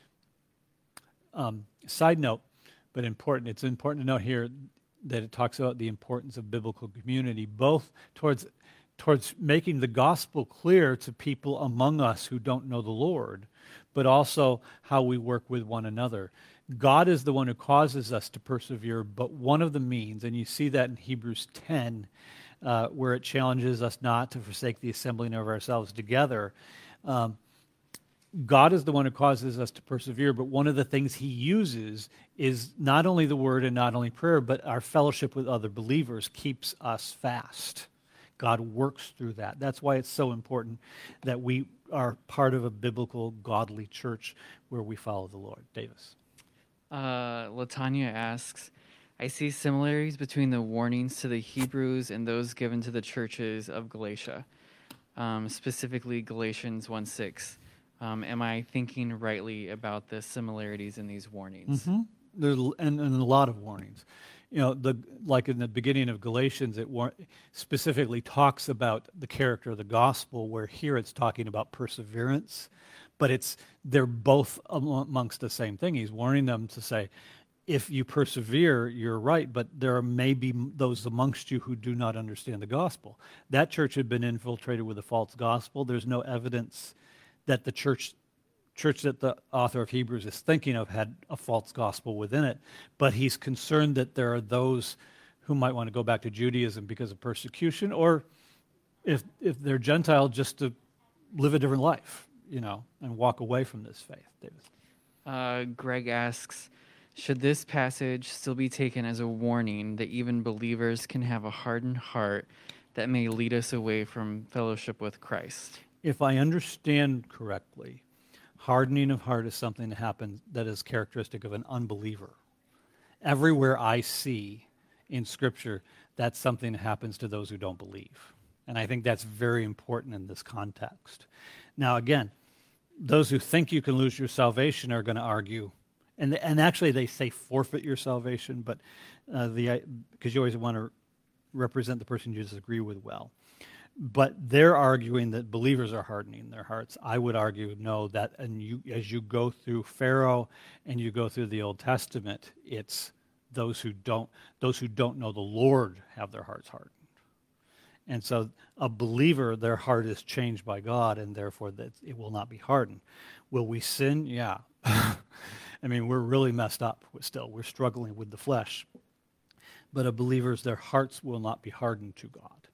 Um, side note, but important, it's important to note here that it talks about the importance of biblical community, both towards, towards making the gospel clear to people among us who don't know the Lord, but also how we work with one another. God is the one who causes us to persevere, but one of the means, and you see that in Hebrews ten, uh, where it challenges us not to forsake the assembling of ourselves together. Um, God is the one who causes us to persevere, but one of the things he uses is not only the word and not only prayer, but our fellowship with other believers keeps us fast. God works through that. That's why it's so important that we are part of a biblical, godly church where we follow the Lord. Davis. Uh, Latanya asks, I see similarities between the warnings to the Hebrews and those given to the churches of Galatia, um, specifically Galatians one six. Um, am I thinking rightly about the similarities in these warnings? Mm-hmm. There's l- and, and a lot of warnings. You know, the like in the beginning of Galatians, it war- specifically talks about the character of the gospel, where here it's talking about perseverance, but it's they're both amo- amongst the same thing. He's warning them to say, if you persevere, you're right, but there are maybe m- those amongst you who do not understand the gospel. That church had been infiltrated with a false gospel. There's no evidence that the church church that the author of Hebrews is thinking of had a false gospel within it, but he's concerned that there are those who might want to go back to Judaism because of persecution, or if if they're Gentile, just to live a different life, you know, and walk away from this faith. David. Uh, Greg asks, should this passage still be taken as a warning that even believers can have a hardened heart that may lead us away from fellowship with Christ? If I understand correctly, hardening of heart is something that happens that is characteristic of an unbeliever. Everywhere I see in Scripture, that's something that happens to those who don't believe. And I think that's very important in this context. Now, again, those who think you can lose your salvation are going to argue, and and actually they say forfeit your salvation, but uh, the because you always want to represent the person you disagree with well. But they're arguing that believers are hardening their hearts. I would argue no, that and you as you go through Pharaoh and you go through the Old Testament, it's those who don't those who don't know the Lord have their hearts hardened. And so a believer, their heart is changed by God, and therefore that it will not be hardened. Will we sin? Yeah. I mean, we're really messed up still. We're struggling with the flesh. But a believer's, their hearts will not be hardened to God.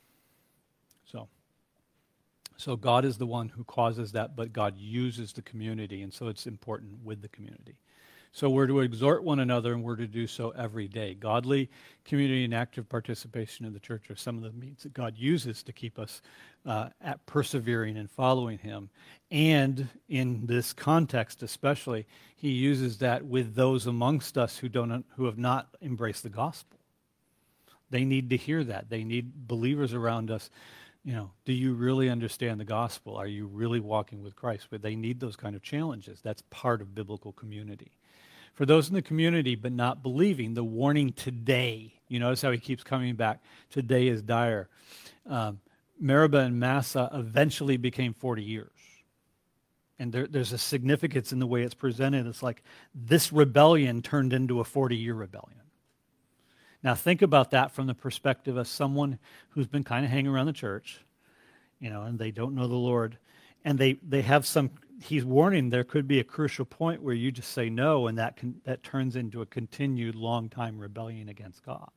So, so God is the one who causes that, but God uses the community, and so it's important with the community. So we're to exhort one another, and we're to do so every day. Godly community and active participation in the church are some of the means that God uses to keep us uh, at persevering and following Him. And in this context especially, He uses that with those amongst us who don't, who have not embraced the gospel. They need to hear that. They need believers around us. You know, do you really understand the gospel? Are you really walking with Christ? But they need those kind of challenges. That's part of biblical community. For those in the community but not believing, the warning today, you notice how he keeps coming back, today is dire. Um, Meribah and Massah eventually became forty years. And there, there's a significance in the way it's presented. It's like this rebellion turned into a forty-year rebellion. Now think about that from the perspective of someone who's been kind of hanging around the church, you know, and they don't know the Lord. And they, they have some, he's warning there could be a crucial point where you just say no, and that can, that turns into a continued long-time rebellion against God.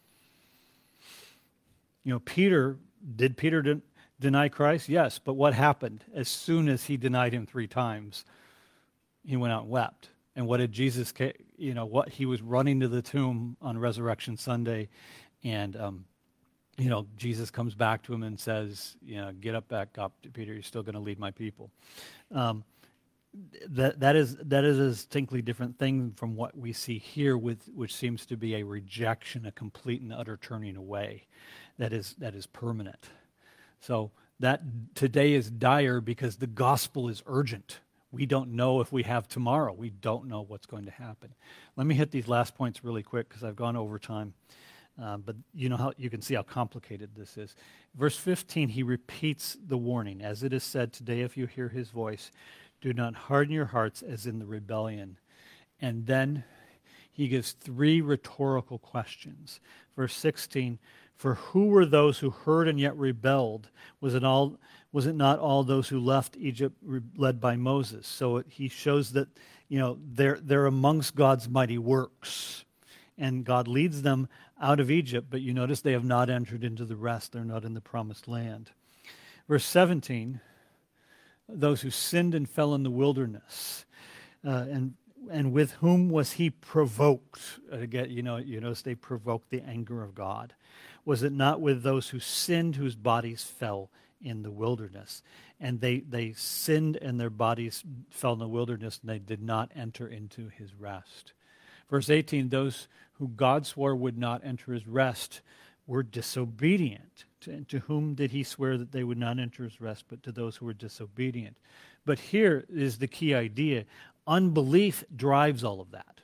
You know, Peter, did Peter de- deny Christ? Yes, but what happened? As soon as he denied him three times, he went out and wept. And what did Jesus, you know, what he was running to the tomb on Resurrection Sunday, and, um, you know, Jesus comes back to him and says, you know, get up back up, Peter, you're still going to lead my people. Um, that that is that is a distinctly different thing from what we see here, with which seems to be a rejection, a complete and utter turning away, that is that is permanent. So that today is dire because the gospel is urgent. We don't know if we have tomorrow. We don't know what's going to happen. Let me hit these last points really quick because I've gone over time. Uh, but you know how you can see how complicated this is. Verse fifteen, he repeats the warning. As it is said, today if you hear his voice, do not harden your hearts as in the rebellion. And then he gives three rhetorical questions. Verse sixteen, for who were those who heard and yet rebelled? Was it all? Was it not all those who left Egypt led by Moses? So it, he shows that, you know, they're they're amongst God's mighty works, and God leads them out of Egypt. But you notice they have not entered into the rest; they're not in the promised land. Verse seventeen, those who sinned and fell in the wilderness, uh, and and with whom was he provoked? Again, you know, you notice they provoked the anger of God. Was it not with those who sinned, whose bodies fell in the wilderness? And they, they sinned and their bodies fell in the wilderness, and they did not enter into his rest. Verse eighteen, those who God swore would not enter his rest were disobedient. To, to whom did he swear that they would not enter his rest, but to those who were disobedient? But here is the key idea. Unbelief drives all of that.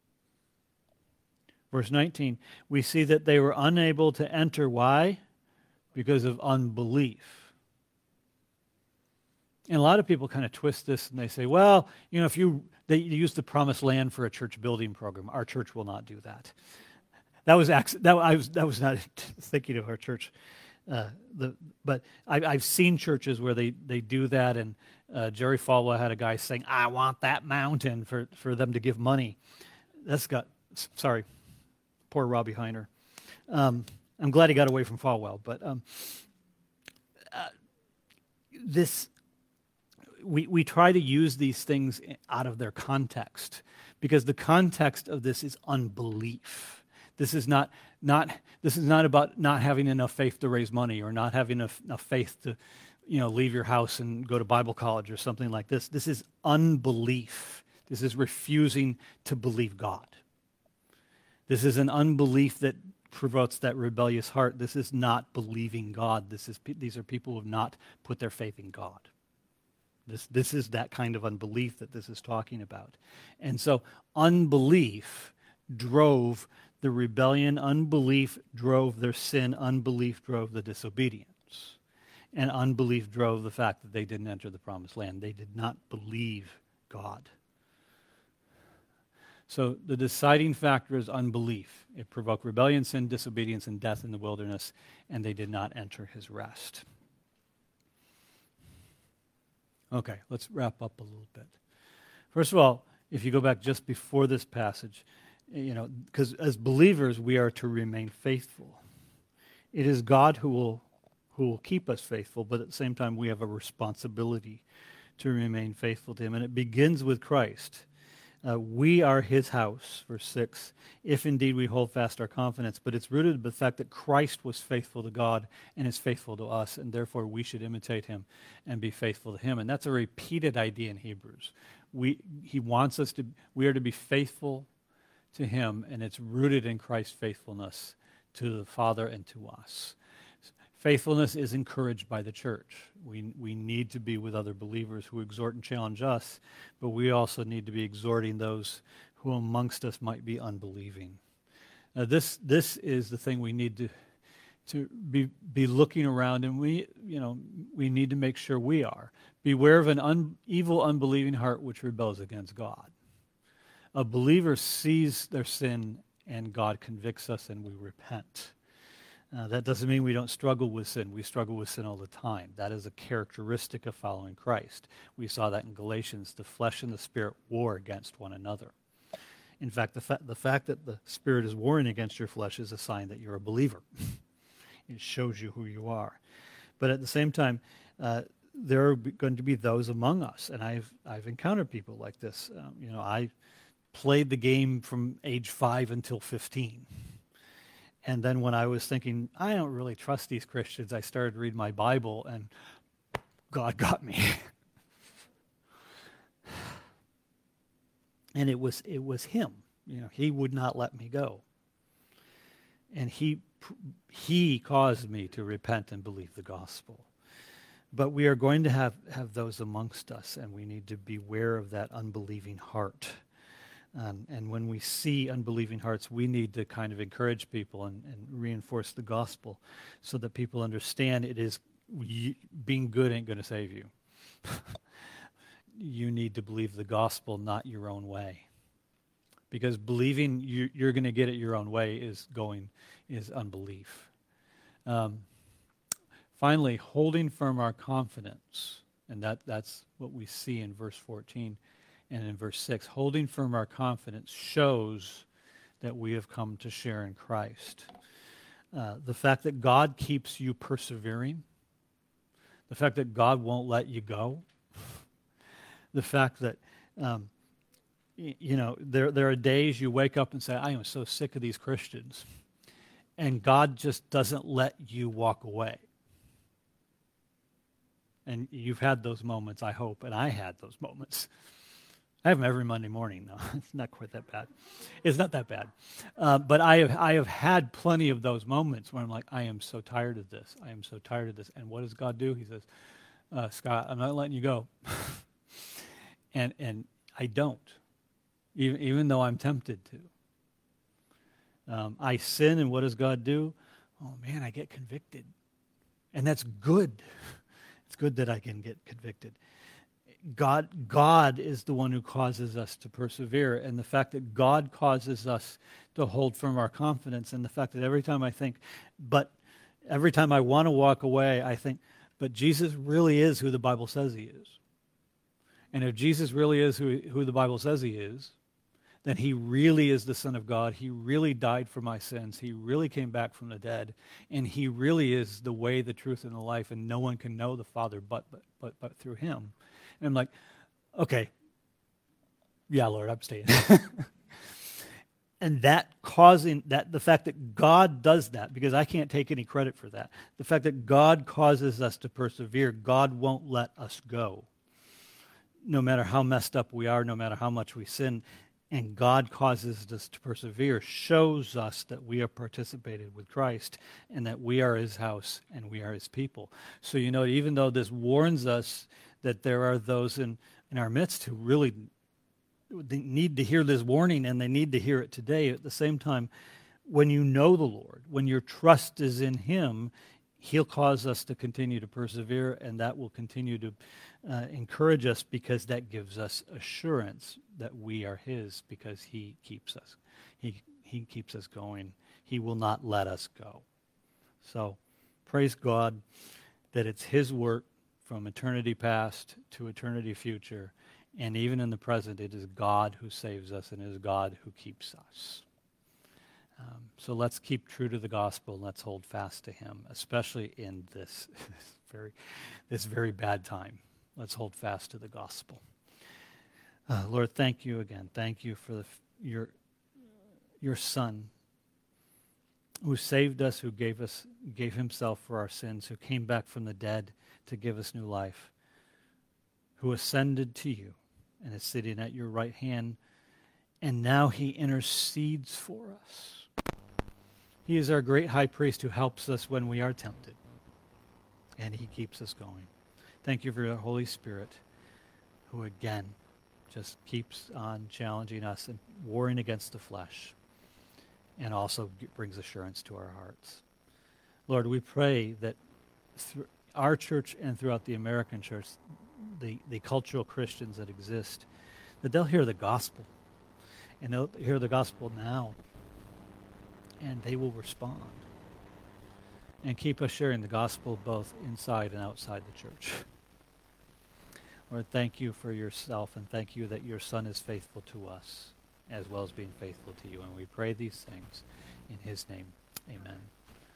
Verse nineteen, we see that they were unable to enter. Why? Because of unbelief. And a lot of people kind of twist this and they say, well, you know, if you they use the promised land for a church building program, our church will not do that. That was that I was that was not thinking of our church. Uh, the but I, I've seen churches where they, they do that, and uh, Jerry Falwell had a guy saying, "I want that mountain," for, for them to give money. That's got sorry, poor Robbie Heiner. Um, I'm glad he got away from Falwell, but um, uh, this we we try to use these things out of their context because the context of this is unbelief. This is not not this is not about not having enough faith to raise money or not having enough, enough faith to, you know, leave your house and go to Bible college or something like this. This is unbelief. This is refusing to believe God. This is an unbelief that provokes that rebellious heart. This is not believing God. This is these are people who have not put their faith in God. This this is that kind of unbelief that this is talking about. And so unbelief drove the rebellion, unbelief drove their sin, unbelief drove the disobedience. And unbelief drove the fact that they didn't enter the promised land. They did not believe God. So the deciding factor is unbelief. It provoked rebellion, sin, disobedience, and death in the wilderness, and they did not enter his rest. Okay, let's wrap up a little bit. First of all, if you go back just before this passage, you know, because as believers, we are to remain faithful. It is God who will who will keep us faithful, but at the same time, we have a responsibility to remain faithful to him. And it begins with Christ. Uh, we are his house, verse six, if indeed we hold fast our confidence. But it's rooted in the fact that Christ was faithful to God and is faithful to us, and therefore we should imitate him and be faithful to him. And that's a repeated idea in Hebrews. We he wants us to, we are to be faithful to him, and it's rooted in Christ's faithfulness to the Father and to us. Faithfulness is encouraged by the church. We we need to be with other believers who exhort and challenge us, but we also need to be exhorting those who amongst us might be unbelieving. Now this this is the thing we need to to be be looking around, and we you know we need to make sure we are. Beware of an un, evil, unbelieving heart which rebels against God. A believer sees their sin and God convicts us and we repent. Uh, that doesn't mean we don't struggle with sin. We struggle with sin all the time. That is a characteristic of following Christ. We saw that in Galatians. The flesh and the spirit war against one another. In fact, the, fa- the fact that the spirit is warring against your flesh is a sign that you're a believer. It shows you who you are. But at the same time, uh, there are going to be those among us, and I've I've encountered people like this. Um, you know, I played the game from age five until fifteen. And then when I was thinking, I don't really trust these Christians, I started to read my Bible, and God got me. And it was it was him. You know, he would not let me go. And he he caused me to repent and believe the gospel. But we are going to have, have those amongst us, and we need to beware of that unbelieving heart. Um, and when we see unbelieving hearts, we need to kind of encourage people and, and reinforce the gospel so that people understand it is you, being good ain't going to save you. You need to believe the gospel, not your own way. Because believing you, you're going to get it your own way is going is unbelief. Um, finally, holding firm our confidence, and that, that's what we see in verse fourteen. And in verse six, holding firm our confidence shows that we have come to share in Christ. Uh, the fact that God keeps you persevering, the fact that God won't let you go, the fact that, um, y- you know, there, there are days you wake up and say, I am so sick of these Christians. And God just doesn't let you walk away. And you've had those moments, I hope, and I had those moments. I have them every Monday morning. No, it's not quite that bad. It's not that bad. Uh, but I have, I have had plenty of those moments where I'm like, I am so tired of this. I am so tired of this. And what does God do? He says, uh, Scott, I'm not letting you go. and and I don't, even, even though I'm tempted to. Um, I sin, and what does God do? Oh, man, I get convicted. And that's good. It's good that I can get convicted. God, God is the one who causes us to persevere, and the fact that God causes us to hold firm our confidence, and the fact that every time I think, but every time I want to walk away, I think, but Jesus really is who the Bible says he is. And if Jesus really is who, who the Bible says he is, then he really is the Son of God. He really died for my sins. He really came back from the dead, and he really is the way, the truth, and the life, and no one can know the Father but but but, but through him. And I'm like, okay, yeah, Lord, I'm staying. And that causing, that the fact that God does that, because I can't take any credit for that, the fact that God causes us to persevere, God won't let us go. No matter how messed up we are, no matter how much we sin, and God causes us to persevere, shows us that we are participated with Christ and that we are his house and we are his people. So, you know, even though this warns us that there are those in, in our midst who really need to hear this warning, and they need to hear it today, at the same time, when you know the Lord, when your trust is in him, he'll cause us to continue to persevere, and that will continue to uh, encourage us, because that gives us assurance that we are his, because he keeps us. He, he keeps us going. He will not let us go. So praise God that it's his work from eternity past to eternity future, and even in the present, it is God who saves us, and it is God who keeps us. Um, so let's keep true to the gospel, and let's hold fast to him, especially in this, this very this very bad time. Let's hold fast to the gospel. Uh, Lord, thank you again. Thank you for the, your your Son, who saved us, who gave us gave himself for our sins, who came back from the dead to give us new life, who ascended to you and is sitting at your right hand, and now he intercedes for us. He is our great high priest who helps us when we are tempted, and he keeps us going. Thank you for your Holy Spirit, who again just keeps on challenging us and warring against the flesh, and also brings assurance to our hearts. Lord, we pray that through our church and throughout the American church, the, the cultural Christians that exist, that they'll hear the gospel, and they'll hear the gospel now, and they will respond and keep us sharing the gospel both inside and outside the church. Lord, thank you for yourself, and thank you that your Son is faithful to us as well as being faithful to you. And we pray these things in his name. Amen.